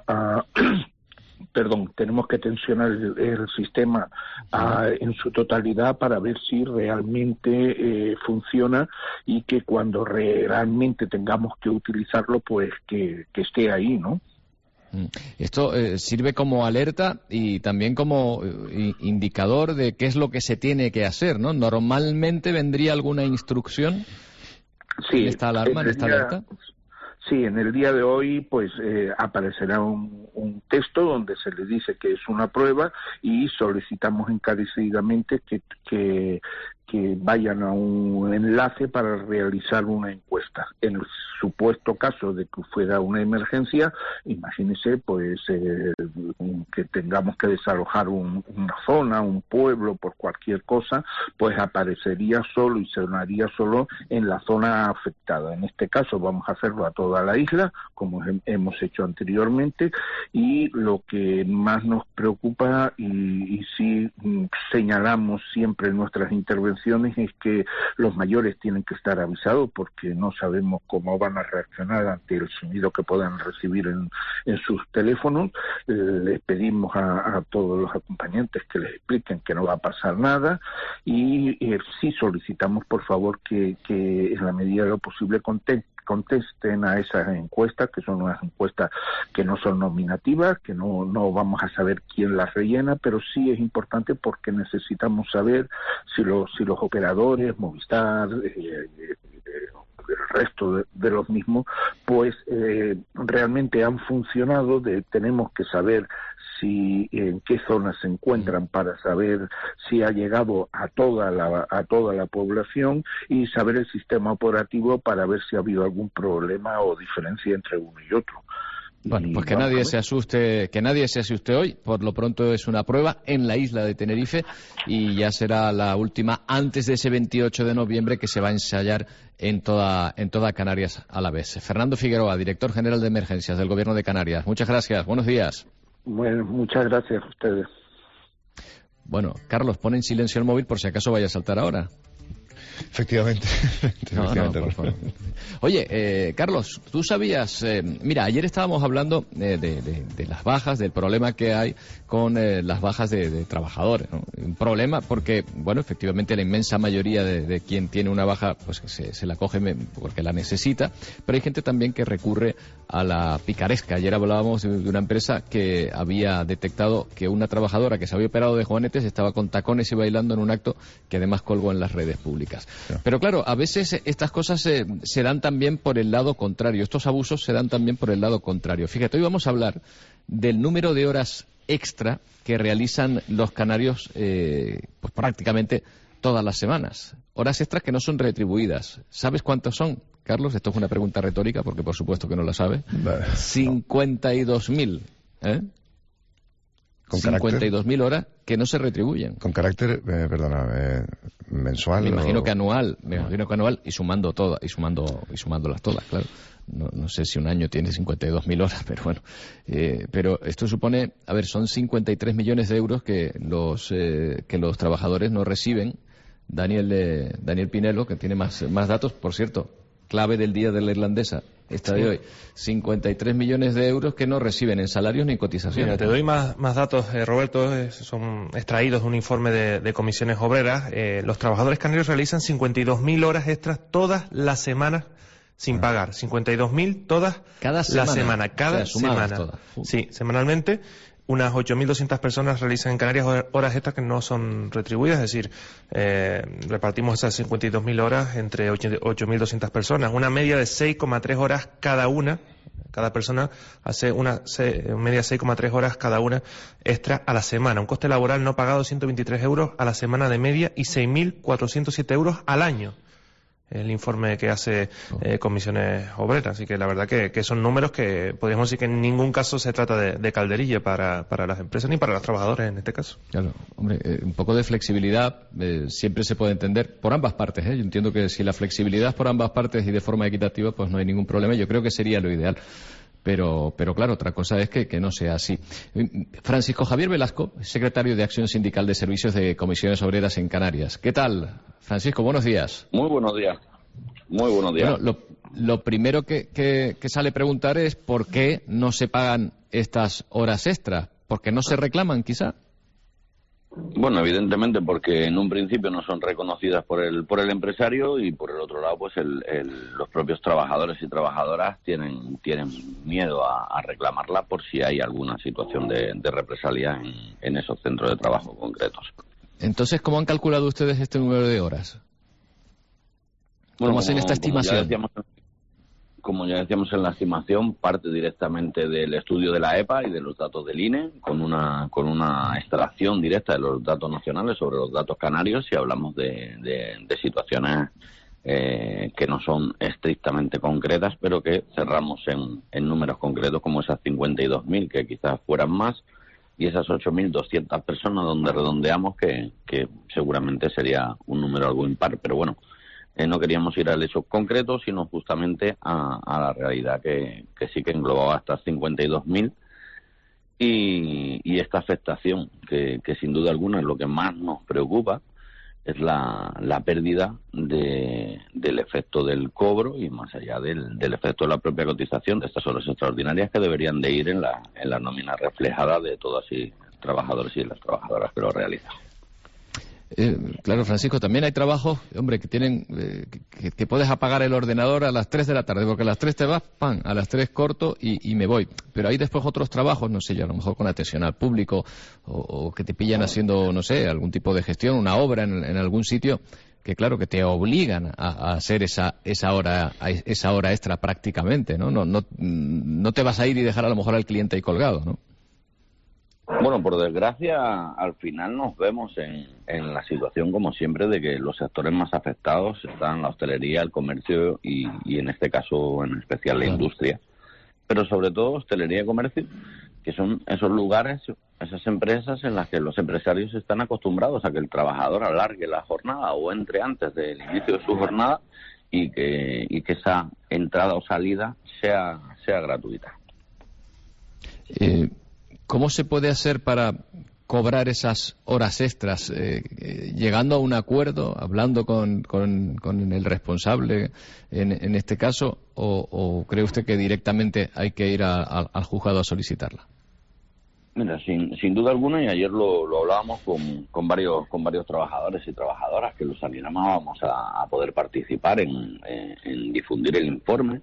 [SPEAKER 24] tenemos que tensionar el sistema en su totalidad para ver si realmente funciona, y que cuando realmente tengamos que utilizarlo, pues que esté ahí, ¿no?
[SPEAKER 1] Esto sirve como alerta y también como indicador de qué es lo que se tiene que hacer, ¿no? Normalmente vendría alguna instrucción en esta alarma, en esta alerta.
[SPEAKER 24] Sí, en el día de hoy pues aparecerá un texto donde se le dice que es una prueba, y solicitamos encarecidamente que vayan a un enlace para realizar una encuesta. En el supuesto caso de que fuera una emergencia, imagínese pues que tengamos que desalojar una zona, un pueblo, por cualquier cosa, pues aparecería solo y sonaría solo en la zona afectada. En este caso vamos a hacerlo a toda la isla, como hemos hecho anteriormente, y lo que más nos preocupa, y sí señalamos siempre en nuestras intervenciones, es que los mayores tienen que estar avisados, porque no sabemos cómo van a reaccionar ante el sonido que puedan recibir en sus teléfonos. Les pedimos a todos los acompañantes que les expliquen que no va a pasar nada, y sí solicitamos por favor que en la medida de lo posible contesten a esas encuestas, que son unas encuestas que no son nominativas, que no vamos a saber quién las rellena, pero sí es importante porque necesitamos saber si los operadores, Movistar, el resto de los mismos, pues realmente han funcionado. Tenemos que saber en qué zonas se encuentran para saber si ha llegado a toda la población, y saber el sistema operativo para ver si ha habido algún problema o diferencia entre uno y otro.
[SPEAKER 1] Bueno, pues que nadie se asuste hoy. Por lo pronto es una prueba en la isla de Tenerife, y ya será la última antes de ese 28 de noviembre que se va a ensayar en toda Canarias a la vez. Fernando Figueroa, director general de emergencias del Gobierno de Canarias. Muchas gracias. Buenos días.
[SPEAKER 24] Bueno, muchas gracias a ustedes.
[SPEAKER 1] Bueno, Carlos, pon en silencio el móvil por si acaso vaya a saltar ahora.
[SPEAKER 20] Efectivamente.
[SPEAKER 1] No, por favor. Oye, Carlos, tú sabías, mira, ayer estábamos hablando de las bajas, del problema que hay con las bajas de trabajadores, ¿no? Un problema porque, bueno, efectivamente la inmensa mayoría de quien tiene una baja, pues que se la coge porque la necesita, pero hay gente también que recurre a la picaresca. Ayer hablábamos de una empresa que había detectado que una trabajadora que se había operado de juanetes estaba con tacones y bailando en un acto que además colgó en las redes públicas. Pero claro, a veces estas cosas se dan también por el lado contrario, estos abusos se dan también por el lado contrario. Fíjate, hoy vamos a hablar del número de horas extra que realizan los canarios pues prácticamente todas las semanas. Horas extras que no son retribuidas. ¿Sabes cuántas son, Carlos? Esto es una pregunta retórica porque por supuesto que no la sabe. 52.000, ¿eh? 52.000 horas que no se retribuyen.
[SPEAKER 20] Con carácter, mensual.
[SPEAKER 1] Me imagino que anual, y sumando todas, y sumándolas todas, claro. No sé si un año tiene 52.000 horas, pero bueno. Pero esto supone, son 53 millones de euros que los trabajadores no reciben. Daniel Pinelo, que tiene más datos, por cierto, clave del día de la irlandesa, esta de hoy, 53 millones de euros que no reciben en salarios ni en cotizaciones.
[SPEAKER 2] Mira, te doy más datos, Roberto, son extraídos de un informe de comisiones obreras. Los trabajadores canarios realizan 52.000 horas extras todas las semanas sin pagar. 52.000 todas las semanas. Cada semana. Sí, semanalmente. Unas 8.200 personas realizan en Canarias horas extras que no son retribuidas, es decir, repartimos esas 52.000 horas entre 8.200 personas. Una media de 6,3 horas cada una. Cada persona hace una media de 6,3 horas cada una extra a la semana. Un coste laboral no pagado de 123 euros a la semana de media y 6.407 euros al año. El informe que hace comisiones obreras. Así que la verdad que son números que podríamos decir que en ningún caso se trata de calderilla para las empresas ni para los trabajadores en este caso.
[SPEAKER 1] Claro, hombre, un poco de flexibilidad siempre se puede entender por ambas partes. Yo entiendo que si la flexibilidad es por ambas partes y de forma equitativa, pues no hay ningún problema. Yo creo que sería lo ideal. pero claro, otra cosa es que no sea así. Francisco Javier Velasco, secretario de Acción Sindical de Servicios de Comisiones Obreras en Canarias. ¿Qué tal, Francisco? Buenos días.
[SPEAKER 3] Muy buenos días. Muy buenos días.
[SPEAKER 1] Bueno, lo primero que sale a preguntar es ¿por qué no se pagan estas horas extras? ¿Por qué no se reclaman, quizá?
[SPEAKER 3] Bueno, evidentemente porque en un principio no son reconocidas por el empresario, y por el otro lado pues los propios trabajadores y trabajadoras tienen miedo a reclamarla por si hay alguna situación de represalia en esos centros de trabajo concretos.
[SPEAKER 1] Entonces, ¿cómo han calculado ustedes este número de horas? ¿Cómo hacen esta estimación?
[SPEAKER 3] Como ya decíamos en la estimación, parte directamente del estudio de la EPA y de los datos del INE, con una extracción directa de los datos nacionales sobre los datos canarios, y hablamos de situaciones que no son estrictamente concretas, pero que cerramos en números concretos, como esas 52.000, que quizás fueran más, y esas 8.200 personas, donde redondeamos que seguramente sería un número algo impar, pero bueno, no queríamos ir al hecho concreto, sino justamente a la realidad que sí que englobaba estas 52.000 y esta afectación que sin duda alguna es lo que más nos preocupa, es la pérdida del efecto del cobro, y más allá del efecto de la propia cotización de estas horas extraordinarias, que deberían de ir en la nómina reflejada de todos y trabajadores y las trabajadoras que lo realizan.
[SPEAKER 1] Claro, Francisco, también hay trabajos, hombre, que tienen que puedes apagar el ordenador a las 3 de la tarde, porque a las 3 te vas, ¡pam!, a las 3 corto y me voy. Pero hay después otros trabajos, no sé yo, a lo mejor con atención al público, o que te pillan haciendo, no sé, algún tipo de gestión, una obra en algún sitio, que claro, que te obligan a hacer esa hora extra prácticamente, ¿no? No te vas a ir y dejar a lo mejor al cliente ahí colgado, ¿no?
[SPEAKER 3] Bueno, por desgracia, al final nos vemos en la situación, como siempre, de que los sectores más afectados están la hostelería, el comercio y en este caso, en especial, la industria. Pero sobre todo hostelería y comercio, que son esos lugares, esas empresas en las que los empresarios están acostumbrados a que el trabajador alargue la jornada o entre antes del inicio de su jornada, y que esa entrada o salida sea gratuita.
[SPEAKER 1] ¿Cómo se puede hacer para cobrar esas horas extras? ¿Llegando a un acuerdo, hablando con el responsable en este caso, o cree usted que directamente hay que ir al juzgado a solicitarla?
[SPEAKER 3] Mira, sin duda alguna, y ayer lo hablábamos con varios trabajadores y trabajadoras que los animábamos a poder participar en difundir el informe,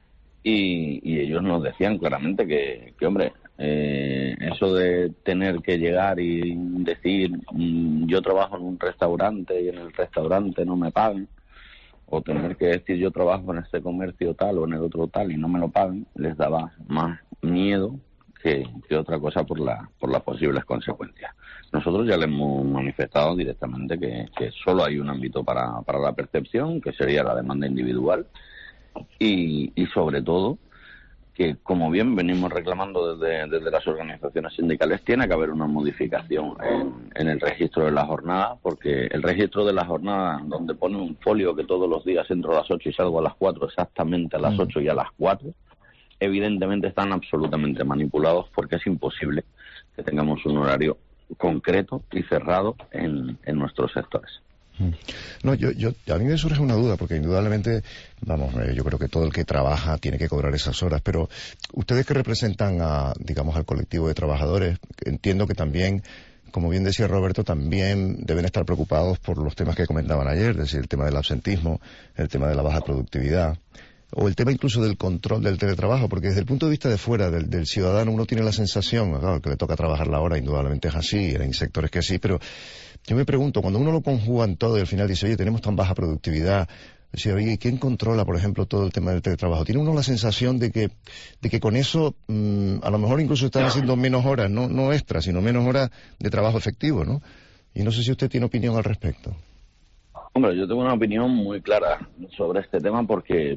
[SPEAKER 3] y ellos nos decían claramente que hombre, eso de tener que llegar y decir yo trabajo en un restaurante y en el restaurante no me pagan, o tener que decir yo trabajo en este comercio tal o en el otro tal y no me lo pagan, les daba más miedo que otra cosa por las posibles consecuencias. Nosotros ya le hemos manifestado directamente que solo hay un ámbito para la percepción, que sería la demanda individual, y sobre todo que, como bien venimos reclamando desde las organizaciones sindicales, tiene que haber una modificación en el registro de la jornada, porque el registro de la jornada, donde pone un folio que todos los días entro a las 8 y salgo a las 4, exactamente a las 8 y a las 4, evidentemente están absolutamente manipulados, porque es imposible que tengamos un horario concreto y cerrado en nuestros sectores.
[SPEAKER 20] No, a mí me surge una duda, porque indudablemente, yo creo que todo el que trabaja tiene que cobrar esas horas, pero ustedes que representan al colectivo de trabajadores, entiendo que también, como bien decía Roberto, también deben estar preocupados por los temas que comentaban ayer, es decir, el tema del absentismo, el tema de la baja productividad, o el tema incluso del control del teletrabajo, porque desde el punto de vista de fuera, del ciudadano, uno tiene la sensación, claro, que le toca trabajar la hora, indudablemente es así, hay sectores que sí, pero yo me pregunto, cuando uno lo conjuga en todo y al final dice, oye, tenemos tan baja productividad, decía, oye, ¿quién controla, por ejemplo, todo el tema del teletrabajo? Tiene uno la sensación de que con eso a lo mejor incluso están haciendo menos horas, no extras, sino menos horas de trabajo efectivo, ¿no? Y no sé si usted tiene opinión al respecto.
[SPEAKER 3] Hombre, yo tengo una opinión muy clara sobre este tema porque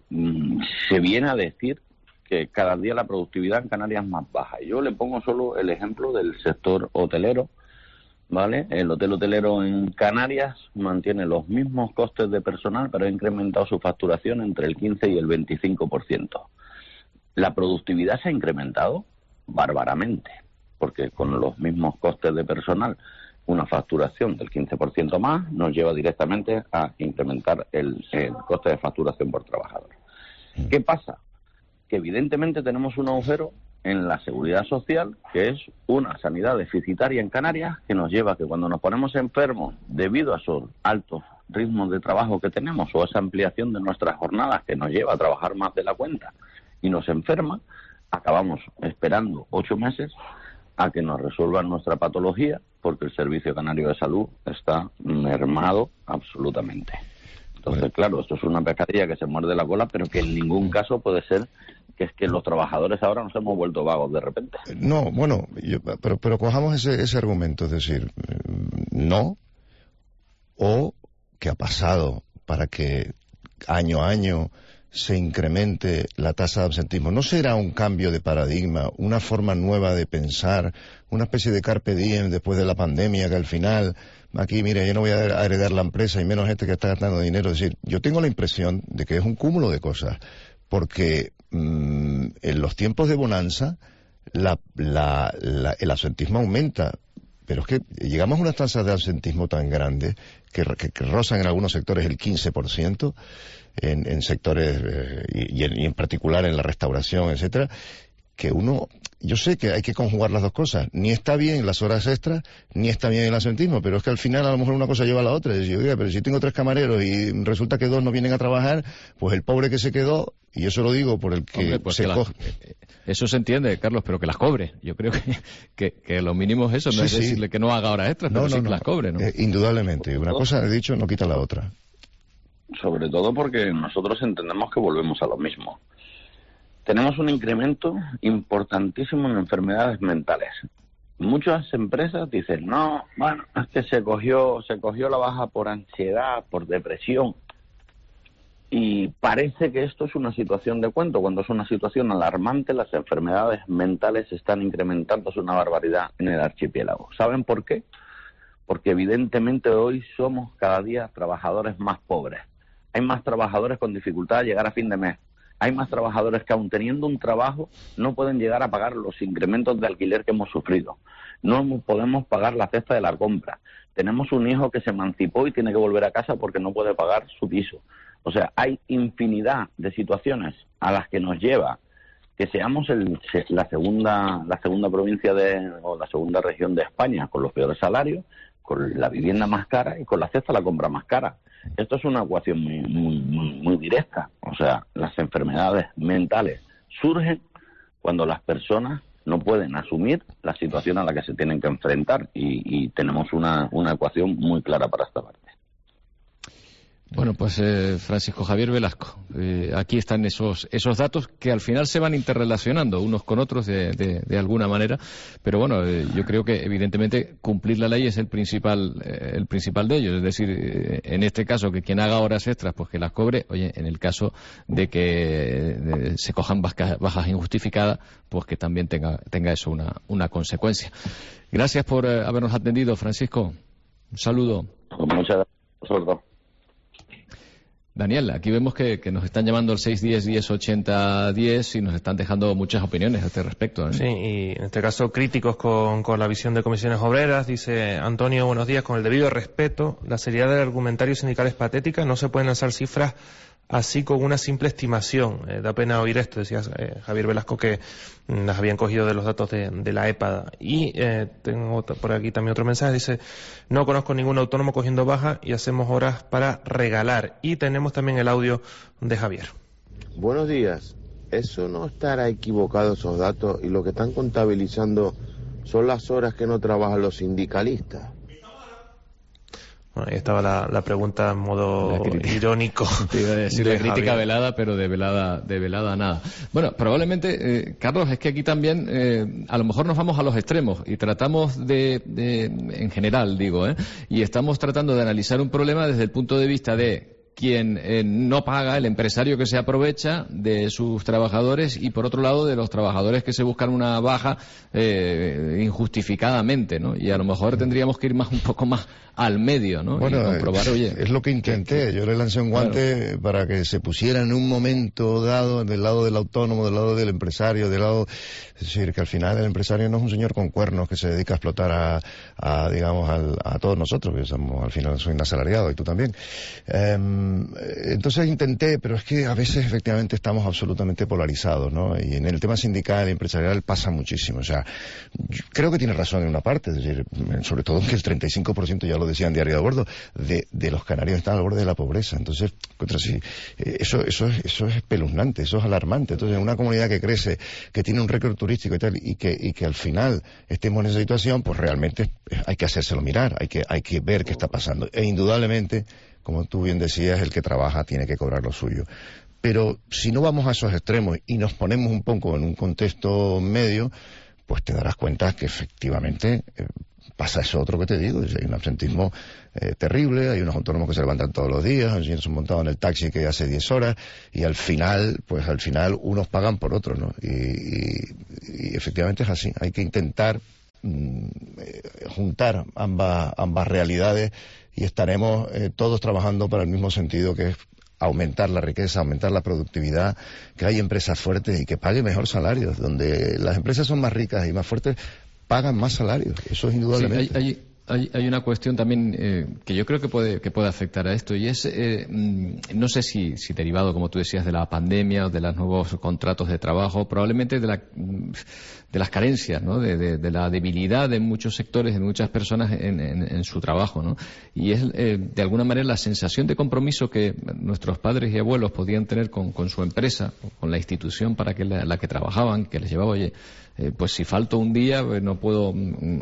[SPEAKER 3] se viene a decir que cada día la productividad en Canarias es más baja. Y yo le pongo solo el ejemplo del sector hotelero, ¿vale? El hotel hotelero en Canarias mantiene los mismos costes de personal, pero ha incrementado su facturación entre el 15 y el 25%. La productividad se ha incrementado bárbaramente, porque con los mismos costes de personal, una facturación del 15% más nos lleva directamente a incrementar el coste de facturación por trabajador. ¿Qué pasa? Que evidentemente tenemos un agujero en la seguridad social, que es una sanidad deficitaria en Canarias, que nos lleva a que cuando nos ponemos enfermos debido a esos altos ritmos de trabajo que tenemos o esa ampliación de nuestras jornadas que nos lleva a trabajar más de la cuenta y nos enferma, acabamos esperando 8 meses a que nos resuelvan nuestra patología, porque el Servicio Canario de Salud está mermado absolutamente. Entonces, claro, esto es una pescadilla que se muerde la cola, pero que en ningún caso puede ser que es que los trabajadores ahora nos hemos vuelto vagos de repente.
[SPEAKER 20] No, bueno, pero cojamos ese argumento, es decir, no, o que ha pasado para que año a año se incremente la tasa de absentismo. ¿No será un cambio de paradigma, una forma nueva de pensar, una especie de carpe diem después de la pandemia, que al final, aquí, mire, yo no voy a heredar la empresa y menos gente que está gastando dinero? Es decir, yo tengo la impresión de que es un cúmulo de cosas, porque en los tiempos de bonanza el absentismo aumenta, pero es que llegamos a unas tasas de absentismo tan grandes que rozan en algunos sectores el 15%, en sectores y en particular en la restauración, etcétera, que yo sé que hay que conjugar las dos cosas. Ni está bien las horas extras, ni está bien el absentismo, pero es que al final a lo mejor una cosa lleva a la otra. Es decir, oiga, pero si tengo 3 camareros y resulta que 2 no vienen a trabajar, pues el pobre que se quedó, y eso lo digo por el que...
[SPEAKER 1] Hombre, pues eso se entiende, Carlos, pero que las cobre. Yo creo que lo mínimo es eso, no es decirle que no haga horas extras, pero sí que las cobre, ¿no?
[SPEAKER 20] Indudablemente. Una cosa, he dicho, no quita la otra.
[SPEAKER 3] Sobre todo porque nosotros entendemos que volvemos a lo mismo. Tenemos un incremento importantísimo en enfermedades mentales. Muchas empresas dicen, no, bueno, es que se cogió la baja por ansiedad, por depresión. Y parece que esto es una situación de cuento, cuando es una situación alarmante. Las enfermedades mentales están incrementándose una barbaridad en el archipiélago. ¿Saben por qué? Porque evidentemente hoy somos cada día trabajadores más pobres. Hay más trabajadores con dificultad de llegar a fin de mes. Hay más trabajadores que, aun teniendo un trabajo, no pueden llegar a pagar los incrementos de alquiler que hemos sufrido. No podemos pagar la cesta de la compra. Tenemos un hijo que se emancipó y tiene que volver a casa porque no puede pagar su piso. O sea, hay infinidad de situaciones a las que nos lleva que seamos la segunda provincia o la segunda región de España con los peores salarios, con la vivienda más cara y con la cesta de la compra más cara. Esto es una ecuación muy directa. O sea, las enfermedades mentales surgen cuando las personas no pueden asumir la situación a la que se tienen que enfrentar, y tenemos una ecuación muy clara para esta parte.
[SPEAKER 1] Bueno, pues Francisco Javier Velasco, aquí están esos datos que al final se van interrelacionando unos con otros de alguna manera, pero bueno, yo creo que evidentemente cumplir la ley es el principal de ellos. Es decir, en este caso, que quien haga horas extras pues que las cobre. Oye, en el caso de que se cojan bajas injustificadas, pues que también tenga eso una consecuencia. Gracias por habernos atendido, Francisco. Un saludo.
[SPEAKER 3] Muchas gracias.
[SPEAKER 1] Daniel, aquí vemos que nos están llamando al 610-1080-10 y nos están dejando muchas opiniones a este respecto, ¿eh?
[SPEAKER 2] Sí, y en este caso críticos con la visión de comisiones obreras. Dice Antonio, buenos días, con el debido respeto, la seriedad del argumentario sindical es patética, no se pueden lanzar cifras así con una simple estimación. Da pena oír esto, decía Javier Velasco, que las habían cogido de los datos de la EPA. Y tengo por aquí también otro mensaje, dice, no conozco ningún autónomo cogiendo baja y hacemos horas para regalar. Y tenemos también el audio de Javier.
[SPEAKER 6] Buenos días. Eso no estará equivocado, esos datos, y lo que están contabilizando son las horas que no trabajan los sindicalistas.
[SPEAKER 2] Bueno, ahí estaba la pregunta en modo irónico.
[SPEAKER 1] Te iba a decir de la crítica Javier. Velada, pero de velada nada. Bueno, probablemente, Carlos, es que aquí también a lo mejor nos vamos a los extremos y tratamos en general, digo, y estamos tratando de analizar un problema desde el punto de vista de quien no paga, el empresario que se aprovecha de sus trabajadores, y por otro lado de los trabajadores que se buscan una baja injustificadamente, ¿no? Y a lo mejor tendríamos que ir un poco más al medio, ¿no?
[SPEAKER 20] Bueno,
[SPEAKER 1] y comprobar, oye,
[SPEAKER 20] es lo que intenté. Yo le lancé un guante para que se pusiera en un momento dado del lado del autónomo, del lado del empresario, del lado... Es decir, que al final el empresario no es un señor con cuernos que se dedica a explotar a todos nosotros, que somos, al final soy un asalariado y tú también. Entonces intenté, pero es que a veces efectivamente estamos absolutamente polarizados, ¿no? Y en el tema sindical y empresarial pasa muchísimo. O sea, creo que tiene razón en una parte, es decir, sobre todo que el 35%, ya lo decía en Diario de Bordo, de los canarios están al borde de la pobreza. Entonces, eso es espeluznante, eso es alarmante. Entonces, en una comunidad que crece, que tiene un récord turístico y tal, y que al final estemos en esa situación, pues realmente hay que hacérselo mirar, hay que ver qué está pasando. E indudablemente, como tú bien decías, el que trabaja tiene que cobrar lo suyo. Pero si no vamos a esos extremos y nos ponemos un poco en un contexto medio, pues te darás cuenta que efectivamente pasa eso otro que te digo. Hay un absentismo terrible, hay unos autónomos que se levantan todos los días, hay unos montados en el taxi que hace 10 horas, y al final unos pagan por otros, ¿no? Y efectivamente es así. Hay que intentar juntar ambas realidades, y estaremos todos trabajando para el mismo sentido, que es aumentar la riqueza, aumentar la productividad, que hay empresas fuertes y que paguen mejor salarios. Donde las empresas son más ricas y más fuertes, pagan más salarios. Eso es indudablemente.
[SPEAKER 1] Sí, hay una cuestión también que yo creo que puede afectar a esto, y es, no sé si derivado, como tú decías, de la pandemia o de los nuevos contratos de trabajo, probablemente de las carencias, ¿no? De la debilidad de muchos sectores, de muchas personas en su trabajo, ¿no? Y es, de alguna manera, la sensación de compromiso que nuestros padres y abuelos podían tener con su empresa, con la institución para la que trabajaban, que les llevaba, oye, pues si falto un día, no puedo,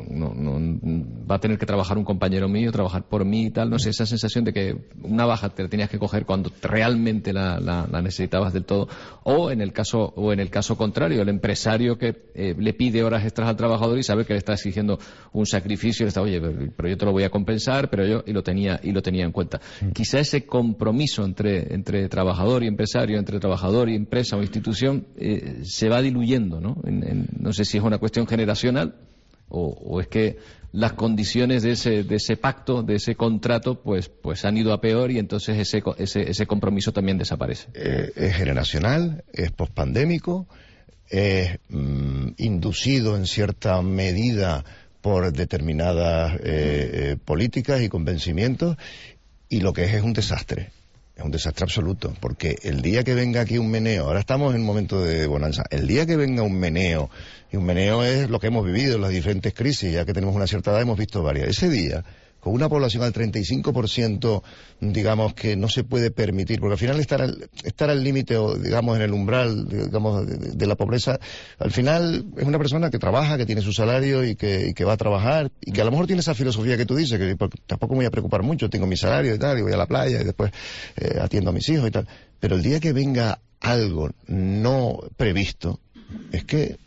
[SPEAKER 1] va a tener que trabajar un compañero mío, trabajar por mí y tal, no sé, esa sensación de que una baja te la tenías que coger cuando realmente la necesitabas del todo, o en el caso contrario, el empresario que le pide horas extras al trabajador y sabe que le está exigiendo un sacrificio, le está, oye, pero yo te lo voy a compensar, y lo tenía en cuenta. Quizá ese compromiso entre trabajador y empresario, entre trabajador y empresa o institución, se va diluyendo, ¿no? No sé si es una cuestión generacional o es que las condiciones de ese pacto, de ese contrato, pues han ido a peor, y entonces ese compromiso también desaparece.
[SPEAKER 20] Es generacional, es pospandémico, es inducido en cierta medida por determinadas políticas y convencimientos, y lo que es un desastre. Es un desastre absoluto, porque el día que venga aquí un meneo, ahora estamos en un momento de bonanza, el día que venga un meneo, y un meneo es lo que hemos vivido en las diferentes crisis, ya que tenemos una cierta edad, hemos visto varias, ese día, con una población al 35%, digamos, que no se puede permitir, porque al final estar al límite, o digamos en el umbral, digamos, de la pobreza, al final es una persona que trabaja, que tiene su salario y que va a trabajar, y que a lo mejor tiene esa filosofía que tú dices, que tampoco me voy a preocupar mucho, tengo mi salario y tal, y voy a la playa y después atiendo a mis hijos y tal. Pero el día que venga algo no previsto, es que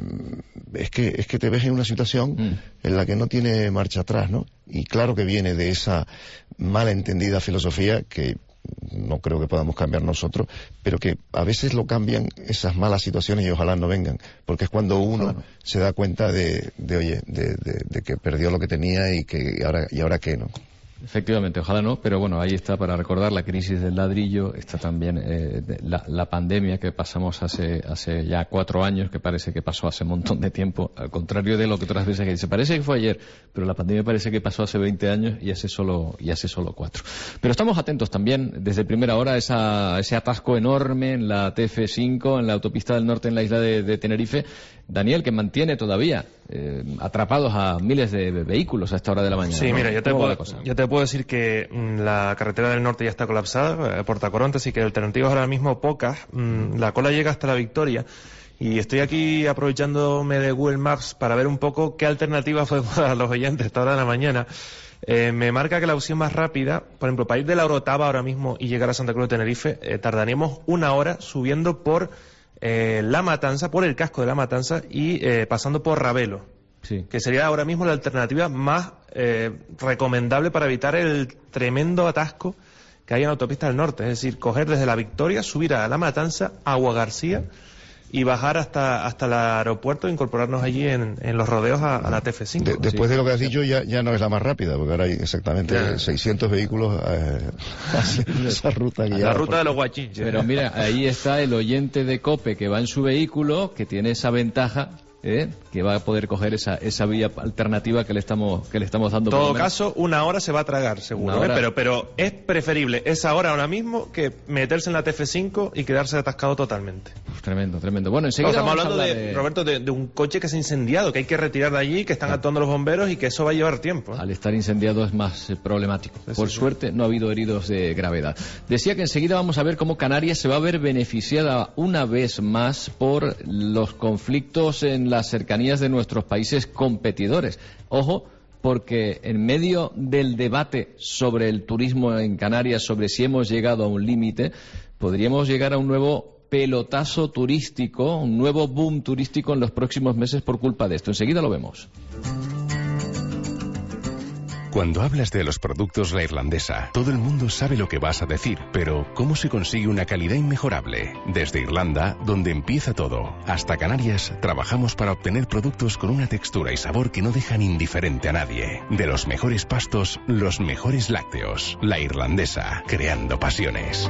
[SPEAKER 20] te ves en una situación en la que no tiene marcha atrás, ¿no? Y claro que viene de esa malentendida filosofía que no creo que podamos cambiar nosotros, pero que a veces lo cambian esas malas situaciones, y ojalá no vengan, porque es cuando uno se da cuenta de que perdió lo que tenía y ahora qué, ¿no?
[SPEAKER 1] Efectivamente, ojalá no, pero bueno, ahí está para recordar la crisis del ladrillo, está también la pandemia que pasamos hace ya 4 años, que parece que pasó hace un montón de tiempo, al contrario de lo que otras veces que dice, parece que fue ayer, pero la pandemia parece que pasó hace 20 años y hace solo 4. Pero estamos atentos también desde primera hora a ese atasco enorme en la TF5, en la autopista del norte en la isla de Tenerife, Daniel, que mantiene todavía atrapados a miles de vehículos a esta hora de la mañana.
[SPEAKER 2] Sí,
[SPEAKER 1] ¿no?
[SPEAKER 2] mira, yo te puedo decir que la carretera del norte ya está colapsada, Portacoronte, así que alternativas ahora mismo pocas. La cola llega hasta la Victoria, y estoy aquí aprovechándome de Google Maps para ver un poco qué alternativas podemos dar a los oyentes a esta hora de la mañana. Me marca que la opción más rápida, por ejemplo, para ir de la Orotava ahora mismo y llegar a Santa Cruz de Tenerife, tardaríamos 1 hora subiendo por La Matanza, por el casco de La Matanza, y pasando por Ravelo, sí, que sería ahora mismo la alternativa más recomendable para evitar el tremendo atasco que hay en la autopista del norte, es decir, coger desde La Victoria, subir a La Matanza, Agua García y bajar hasta el aeropuerto e incorporarnos allí en los rodeos a la TF5.
[SPEAKER 20] Después de lo que has dicho, ya no es la más rápida, porque ahora hay exactamente 600 vehículos haciendo esa ruta.
[SPEAKER 2] La ruta de los guachinches.
[SPEAKER 1] Pero mira, ahí está el oyente de COPE que va en su vehículo, que tiene esa ventaja, que va a poder coger esa vía alternativa que le estamos dando.
[SPEAKER 2] En todo caso, una hora se va a tragar, seguro, pero es preferible esa hora ahora mismo que meterse en la TF5 y quedarse atascado totalmente.
[SPEAKER 1] Tremendo. Bueno, enseguida
[SPEAKER 2] estamos hablando Roberto, de un coche que se ha incendiado, que hay que retirar de allí, que están actuando los bomberos y que eso va a llevar tiempo.
[SPEAKER 1] Al estar incendiado es más problemático. Por suerte no ha habido heridos de gravedad. Decía que enseguida vamos a ver cómo Canarias se va a ver beneficiada una vez más por los conflictos en las cercanías de nuestros países competidores. Ojo, porque en medio del debate sobre el turismo en Canarias, sobre si hemos llegado a un límite, podríamos llegar a un nuevo pelotazo turístico, un nuevo boom turístico en los próximos meses por culpa de esto. Enseguida lo vemos.
[SPEAKER 12] Cuando hablas de los productos La Irlandesa, todo el mundo sabe lo que vas a decir, pero ¿cómo se consigue una calidad inmejorable? Desde Irlanda, donde empieza todo, hasta Canarias, trabajamos para obtener productos con una textura y sabor que no dejan indiferente a nadie. De los mejores pastos, los mejores lácteos. La Irlandesa, creando pasiones.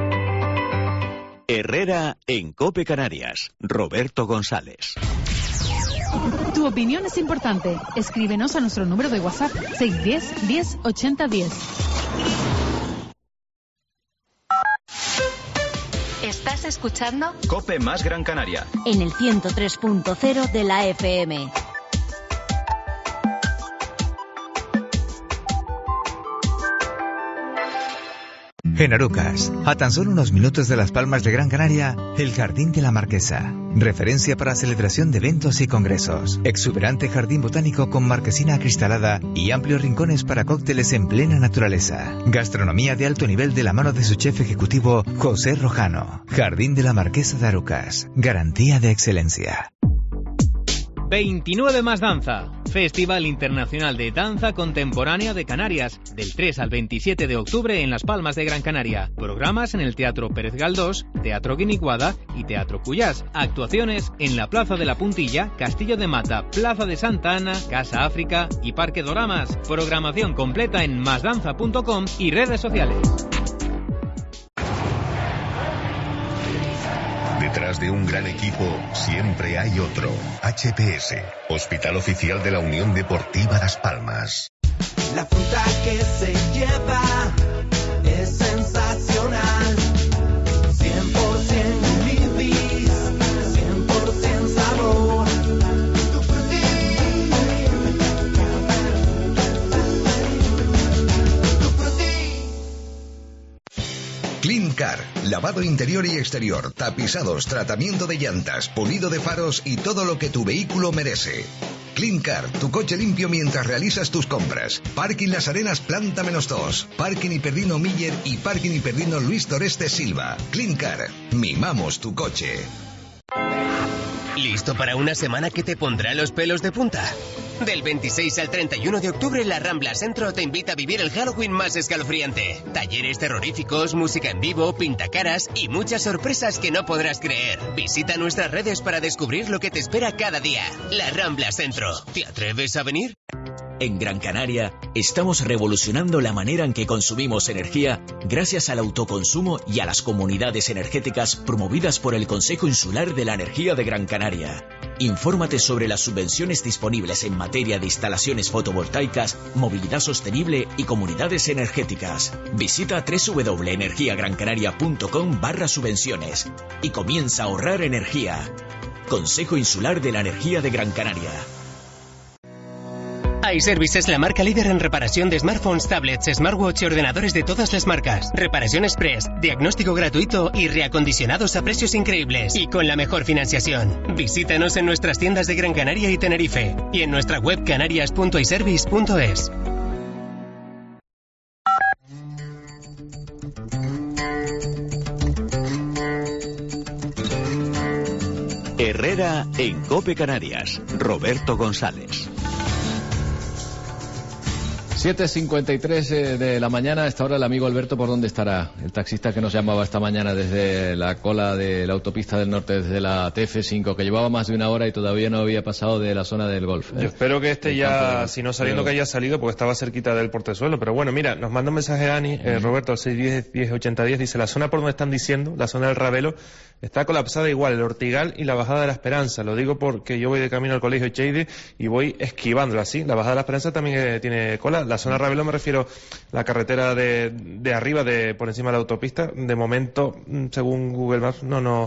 [SPEAKER 7] Herrera en COPE Canarias. Roberto González.
[SPEAKER 4] Tu opinión es importante. Escríbenos a nuestro número de WhatsApp 610 10 80 10.
[SPEAKER 13] ¿Estás escuchando?
[SPEAKER 14] COPE más Gran Canaria.
[SPEAKER 13] En el 103.0 de la FM.
[SPEAKER 15] En Arucas, a tan solo unos minutos de Las Palmas de Gran Canaria, el Jardín de la Marquesa. Referencia para celebración de eventos y congresos. Exuberante jardín botánico con marquesina acristalada y amplios rincones para cócteles en plena naturaleza. Gastronomía de alto nivel de la mano de su chef ejecutivo, José Rojano. Jardín de la Marquesa de Arucas. Garantía de excelencia.
[SPEAKER 11] 29 más danza. Festival Internacional de Danza Contemporánea de Canarias, del 3 al 27 de octubre en Las Palmas de Gran Canaria. Programas en el Teatro Pérez Galdós, Teatro Guiniguada y Teatro Cuyás. Actuaciones en la Plaza de la Puntilla, Castillo de Mata, Plaza de Santa Ana, Casa África y Parque Doramas. Programación completa en masdanza.com y redes sociales.
[SPEAKER 12] Detrás de un gran equipo siempre hay otro. HPS, Hospital Oficial de la Unión Deportiva Las Palmas.
[SPEAKER 25] La fruta que se lleva es sensacional. 100% Libis, 100% sabor.
[SPEAKER 26] Clean Car, lavado interior y exterior, tapizados, tratamiento de llantas, pulido de faros y todo lo que tu vehículo merece. Clean Car, tu coche limpio mientras realizas tus compras. Parking Las Arenas, planta -2. Parking Hiperdino Miller y Parking Hiperdino Luis Toreste Silva. Clean Car, mimamos tu coche.
[SPEAKER 27] ¿Listo para una semana que te pondrá los pelos de punta? Del 26 al 31 de octubre, la Rambla Centro te invita a vivir el Halloween más escalofriante. Talleres terroríficos, música en vivo, pintacaras y muchas sorpresas que no podrás creer. Visita nuestras redes para descubrir lo que te espera cada día. La Rambla Centro. ¿Te atreves a venir?
[SPEAKER 28] En Gran Canaria estamos revolucionando la manera en que consumimos energía gracias al autoconsumo y a las comunidades energéticas promovidas por el Consejo Insular de la Energía de Gran Canaria. Infórmate sobre las subvenciones disponibles en materia de instalaciones fotovoltaicas, movilidad sostenible y comunidades energéticas. Visita www.energiagrancanaria.com/subvenciones y comienza a ahorrar energía. Consejo Insular de la Energía de Gran Canaria.
[SPEAKER 27] iService es la marca líder en reparación de smartphones, tablets, smartwatch y ordenadores de todas las marcas. Reparación express, diagnóstico gratuito y reacondicionados a precios increíbles y con la mejor financiación. Visítanos en nuestras tiendas de Gran Canaria y Tenerife y en nuestra web canarias.iservice.es.
[SPEAKER 7] Herrera en COPE Canarias. Roberto González.
[SPEAKER 1] 7:53 de la mañana. A esta hora el amigo Alberto, ¿por dónde estará? El taxista que nos llamaba esta mañana desde la cola de la autopista del norte, desde la TF5, que llevaba más de una hora y todavía no había pasado de la zona del Golf.
[SPEAKER 2] Yo espero que ya, si no saliendo, que haya salido, porque estaba cerquita del Portezuelo. Pero bueno, mira, nos manda un mensaje Ani, Roberto, al 610-1080-10, dice: la zona por donde están diciendo, la zona del Ravelo, está colapsada igual, el Ortigal y la Bajada de la Esperanza. Lo digo porque yo voy de camino al colegio Cheide y voy esquivándola así. La Bajada de la Esperanza también tiene cola. La zona Ravelo, me refiero la carretera de arriba, por encima de la autopista. De momento, según Google Maps, no nos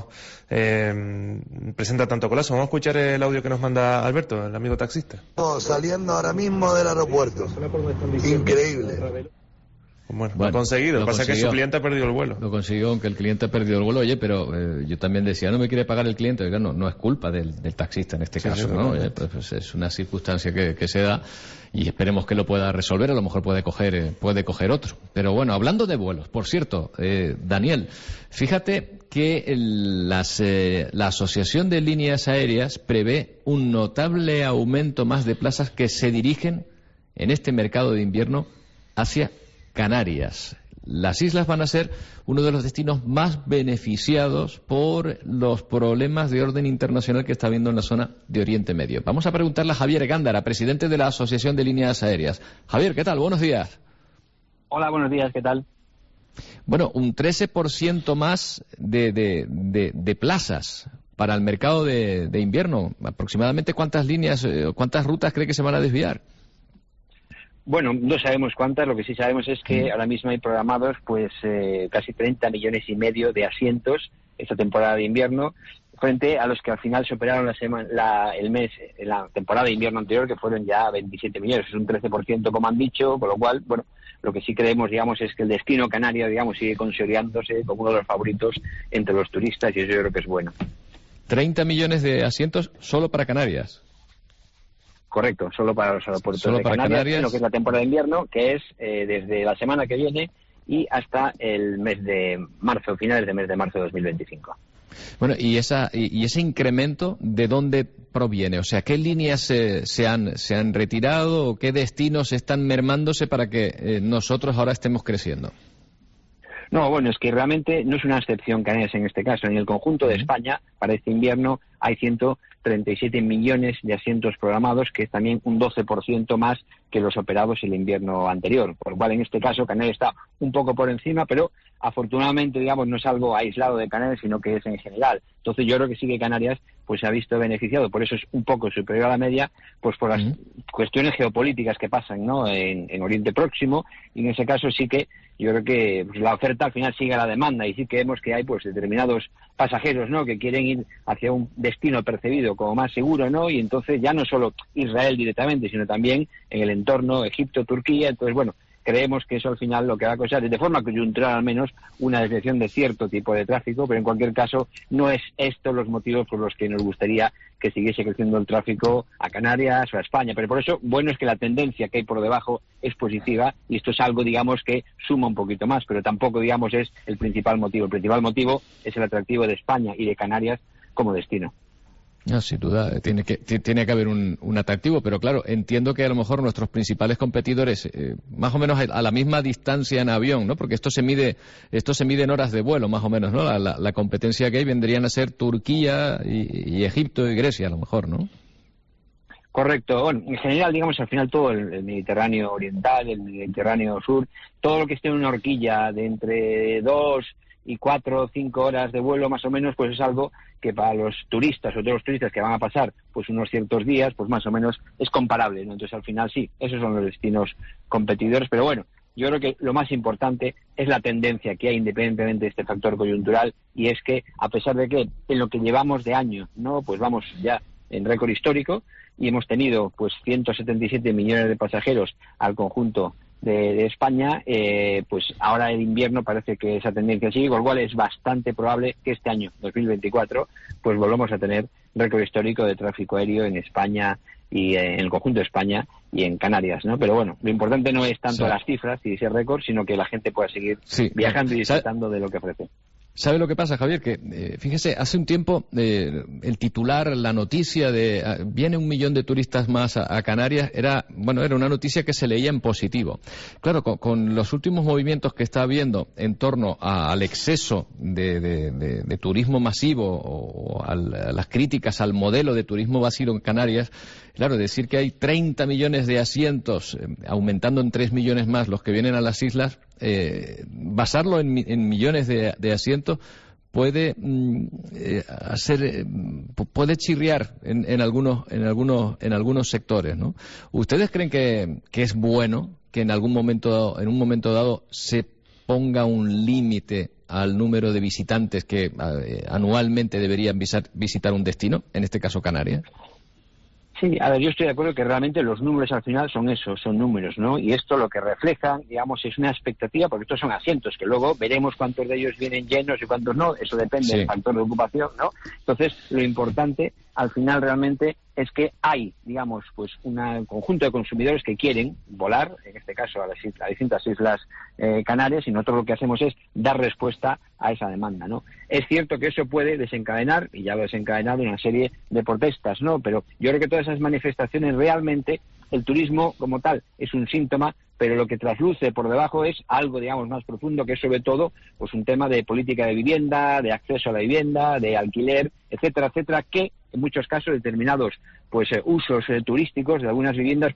[SPEAKER 2] presenta tanto colazo. Vamos a escuchar el audio que nos manda Alberto, el amigo taxista.
[SPEAKER 9] Saliendo ahora mismo del aeropuerto. Increíble.
[SPEAKER 2] Bueno, lo ha conseguido. Lo que pasa es que su cliente ha perdido el vuelo.
[SPEAKER 1] Lo consiguió, aunque el cliente ha perdido el vuelo. Oye, pero yo también decía, no me quiere pagar el cliente. Oiga, no es culpa del taxista en este caso, ¿no? Pues es una circunstancia que se da y esperemos que lo pueda resolver. A lo mejor puede coger otro. Pero bueno, hablando de vuelos, por cierto, Daniel, fíjate que la Asociación de Líneas Aéreas prevé un notable aumento más de plazas que se dirigen en este mercado de invierno hacia Canarias. Las islas van a ser uno de los destinos más beneficiados por los problemas de orden internacional que está habiendo en la zona de Oriente Medio. Vamos a preguntarle a Javier Gándara, presidente de la Asociación de Líneas Aéreas. Javier, ¿qué tal? Buenos días.
[SPEAKER 14] Hola, buenos días, ¿qué tal?
[SPEAKER 1] Bueno, un 13% más de plazas para el mercado de invierno. ¿Aproximadamente cuántas líneas, cuántas rutas cree que se van a desviar?
[SPEAKER 14] Bueno, no sabemos cuántas, lo que sí sabemos es que ahora mismo hay programados pues casi 30 millones y medio de asientos esta temporada de invierno, frente a los que al final superaron la temporada de invierno anterior, que fueron ya 27 millones, es un 13%, como han dicho, con lo cual, bueno, lo que sí creemos, digamos, es que el destino canario, digamos, sigue consolidándose como uno de los favoritos entre los turistas, y eso yo creo que es bueno.
[SPEAKER 1] 30 millones de asientos solo para Canarias.
[SPEAKER 14] Correcto, solo para los aeropuertos de Canarias, lo que es la temporada de invierno, que es desde la semana que viene y hasta el mes de marzo, finales del mes de marzo de 2025.
[SPEAKER 1] Bueno, y ese incremento, ¿de dónde proviene? O sea, ¿qué líneas se han retirado o qué destinos están mermándose para que nosotros ahora estemos creciendo?
[SPEAKER 14] No, bueno, es que realmente no es una excepción Canarias en este caso. En el conjunto de España, para este invierno, hay 137 millones de asientos programados, que es también un 12% más que los operados el invierno anterior. Por lo cual, en este caso, Canarias está un poco por encima, pero afortunadamente, digamos, no es algo aislado de Canarias, sino que es en general. Entonces, yo creo que sí que Canarias pues se ha visto beneficiado, por eso es un poco superior a la media, pues por las cuestiones geopolíticas que pasan, ¿no?, en Oriente Próximo, y en ese caso sí que yo creo que pues, la oferta al final sigue a la demanda, y sí que vemos que hay pues determinados pasajeros, ¿no?, que quieren ir hacia un destino percibido como más seguro, ¿no?, y entonces ya no solo Israel directamente, sino también en el entorno Egipto, Turquía. Entonces, bueno, creemos que eso al final lo que va a causar, de forma coyuntural al menos, una desviación de cierto tipo de tráfico, pero en cualquier caso no es estos los motivos por los que nos gustaría que siguiese creciendo el tráfico a Canarias o a España. Pero por eso, bueno, es que la tendencia que hay por debajo es positiva, y esto es algo, digamos, que suma un poquito más, pero tampoco, digamos, es el principal motivo. El principal motivo es el atractivo de España y de Canarias como destino.
[SPEAKER 1] No, sin duda, tiene que haber un atractivo, pero claro, entiendo que a lo mejor nuestros principales competidores, más o menos a la misma distancia en avión, ¿no? Porque esto se mide en horas de vuelo, más o menos, ¿no? La competencia que hay vendrían a ser Turquía y Egipto y Grecia, a lo mejor, ¿no?
[SPEAKER 14] Correcto. Bueno, en general, digamos, al final todo el Mediterráneo oriental, el Mediterráneo sur, todo lo que esté en una horquilla de entre 2 y 4 o 5 horas de vuelo más o menos, pues es algo que para los turistas, sobre todo los turistas que van a pasar pues unos ciertos días, pues más o menos es comparable, ¿no? Entonces al final sí, esos son los destinos competidores, pero bueno, yo creo que lo más importante es la tendencia que hay independientemente de este factor coyuntural, y es que a pesar de que en lo que llevamos de año, ¿no?, pues vamos ya en récord histórico y hemos tenido pues 177 millones de pasajeros al conjunto de España, pues ahora el invierno parece que esa tendencia sigue, con lo cual es bastante probable que este año, 2024, pues volvamos a tener récord histórico de tráfico aéreo en España y en el conjunto de España y en Canarias, ¿no? Pero bueno, lo importante no es tanto las cifras y ese récord, sino que la gente pueda seguir viajando y disfrutando de lo que ofrece.
[SPEAKER 1] ¿Sabe lo que pasa, Javier? Que, fíjese, hace un tiempo el titular, la noticia de viene 1 millón de turistas más a Canarias, era una noticia que se leía en positivo. Claro, con los últimos movimientos que está habiendo en torno al exceso de turismo masivo o a las críticas al modelo de turismo masivo en Canarias, claro, decir que hay 30 millones de asientos, aumentando en 3 millones más los que vienen a las islas, basarlo en millones de asientos puede puede chirriar en algunos sectores, ¿no? ¿Ustedes creen que es bueno que en un momento dado se ponga un límite al número de visitantes que anualmente deberían visitar un destino, en este caso Canarias?
[SPEAKER 14] Sí, a ver, yo estoy de acuerdo que realmente los números al final son eso, son números, ¿no? Y esto lo que refleja, digamos, es una expectativa, porque estos son asientos, que luego veremos cuántos de ellos vienen llenos y cuántos no, eso depende del factor de ocupación, ¿no? Entonces, lo importante al final realmente es que hay, digamos, pues un conjunto de consumidores que quieren volar, en este caso a distintas islas canarias, y nosotros lo que hacemos es dar respuesta a esa demanda, ¿no? Es cierto que eso puede desencadenar, y ya lo ha desencadenado, una serie de protestas, ¿no? Pero yo creo que todas esas manifestaciones realmente, el turismo como tal es un síntoma, pero lo que trasluce por debajo es algo, digamos, más profundo, que es sobre todo pues un tema de política de vivienda, de acceso a la vivienda, de alquiler, etcétera, etcétera, que en muchos casos determinados pues usos turísticos de algunas viviendas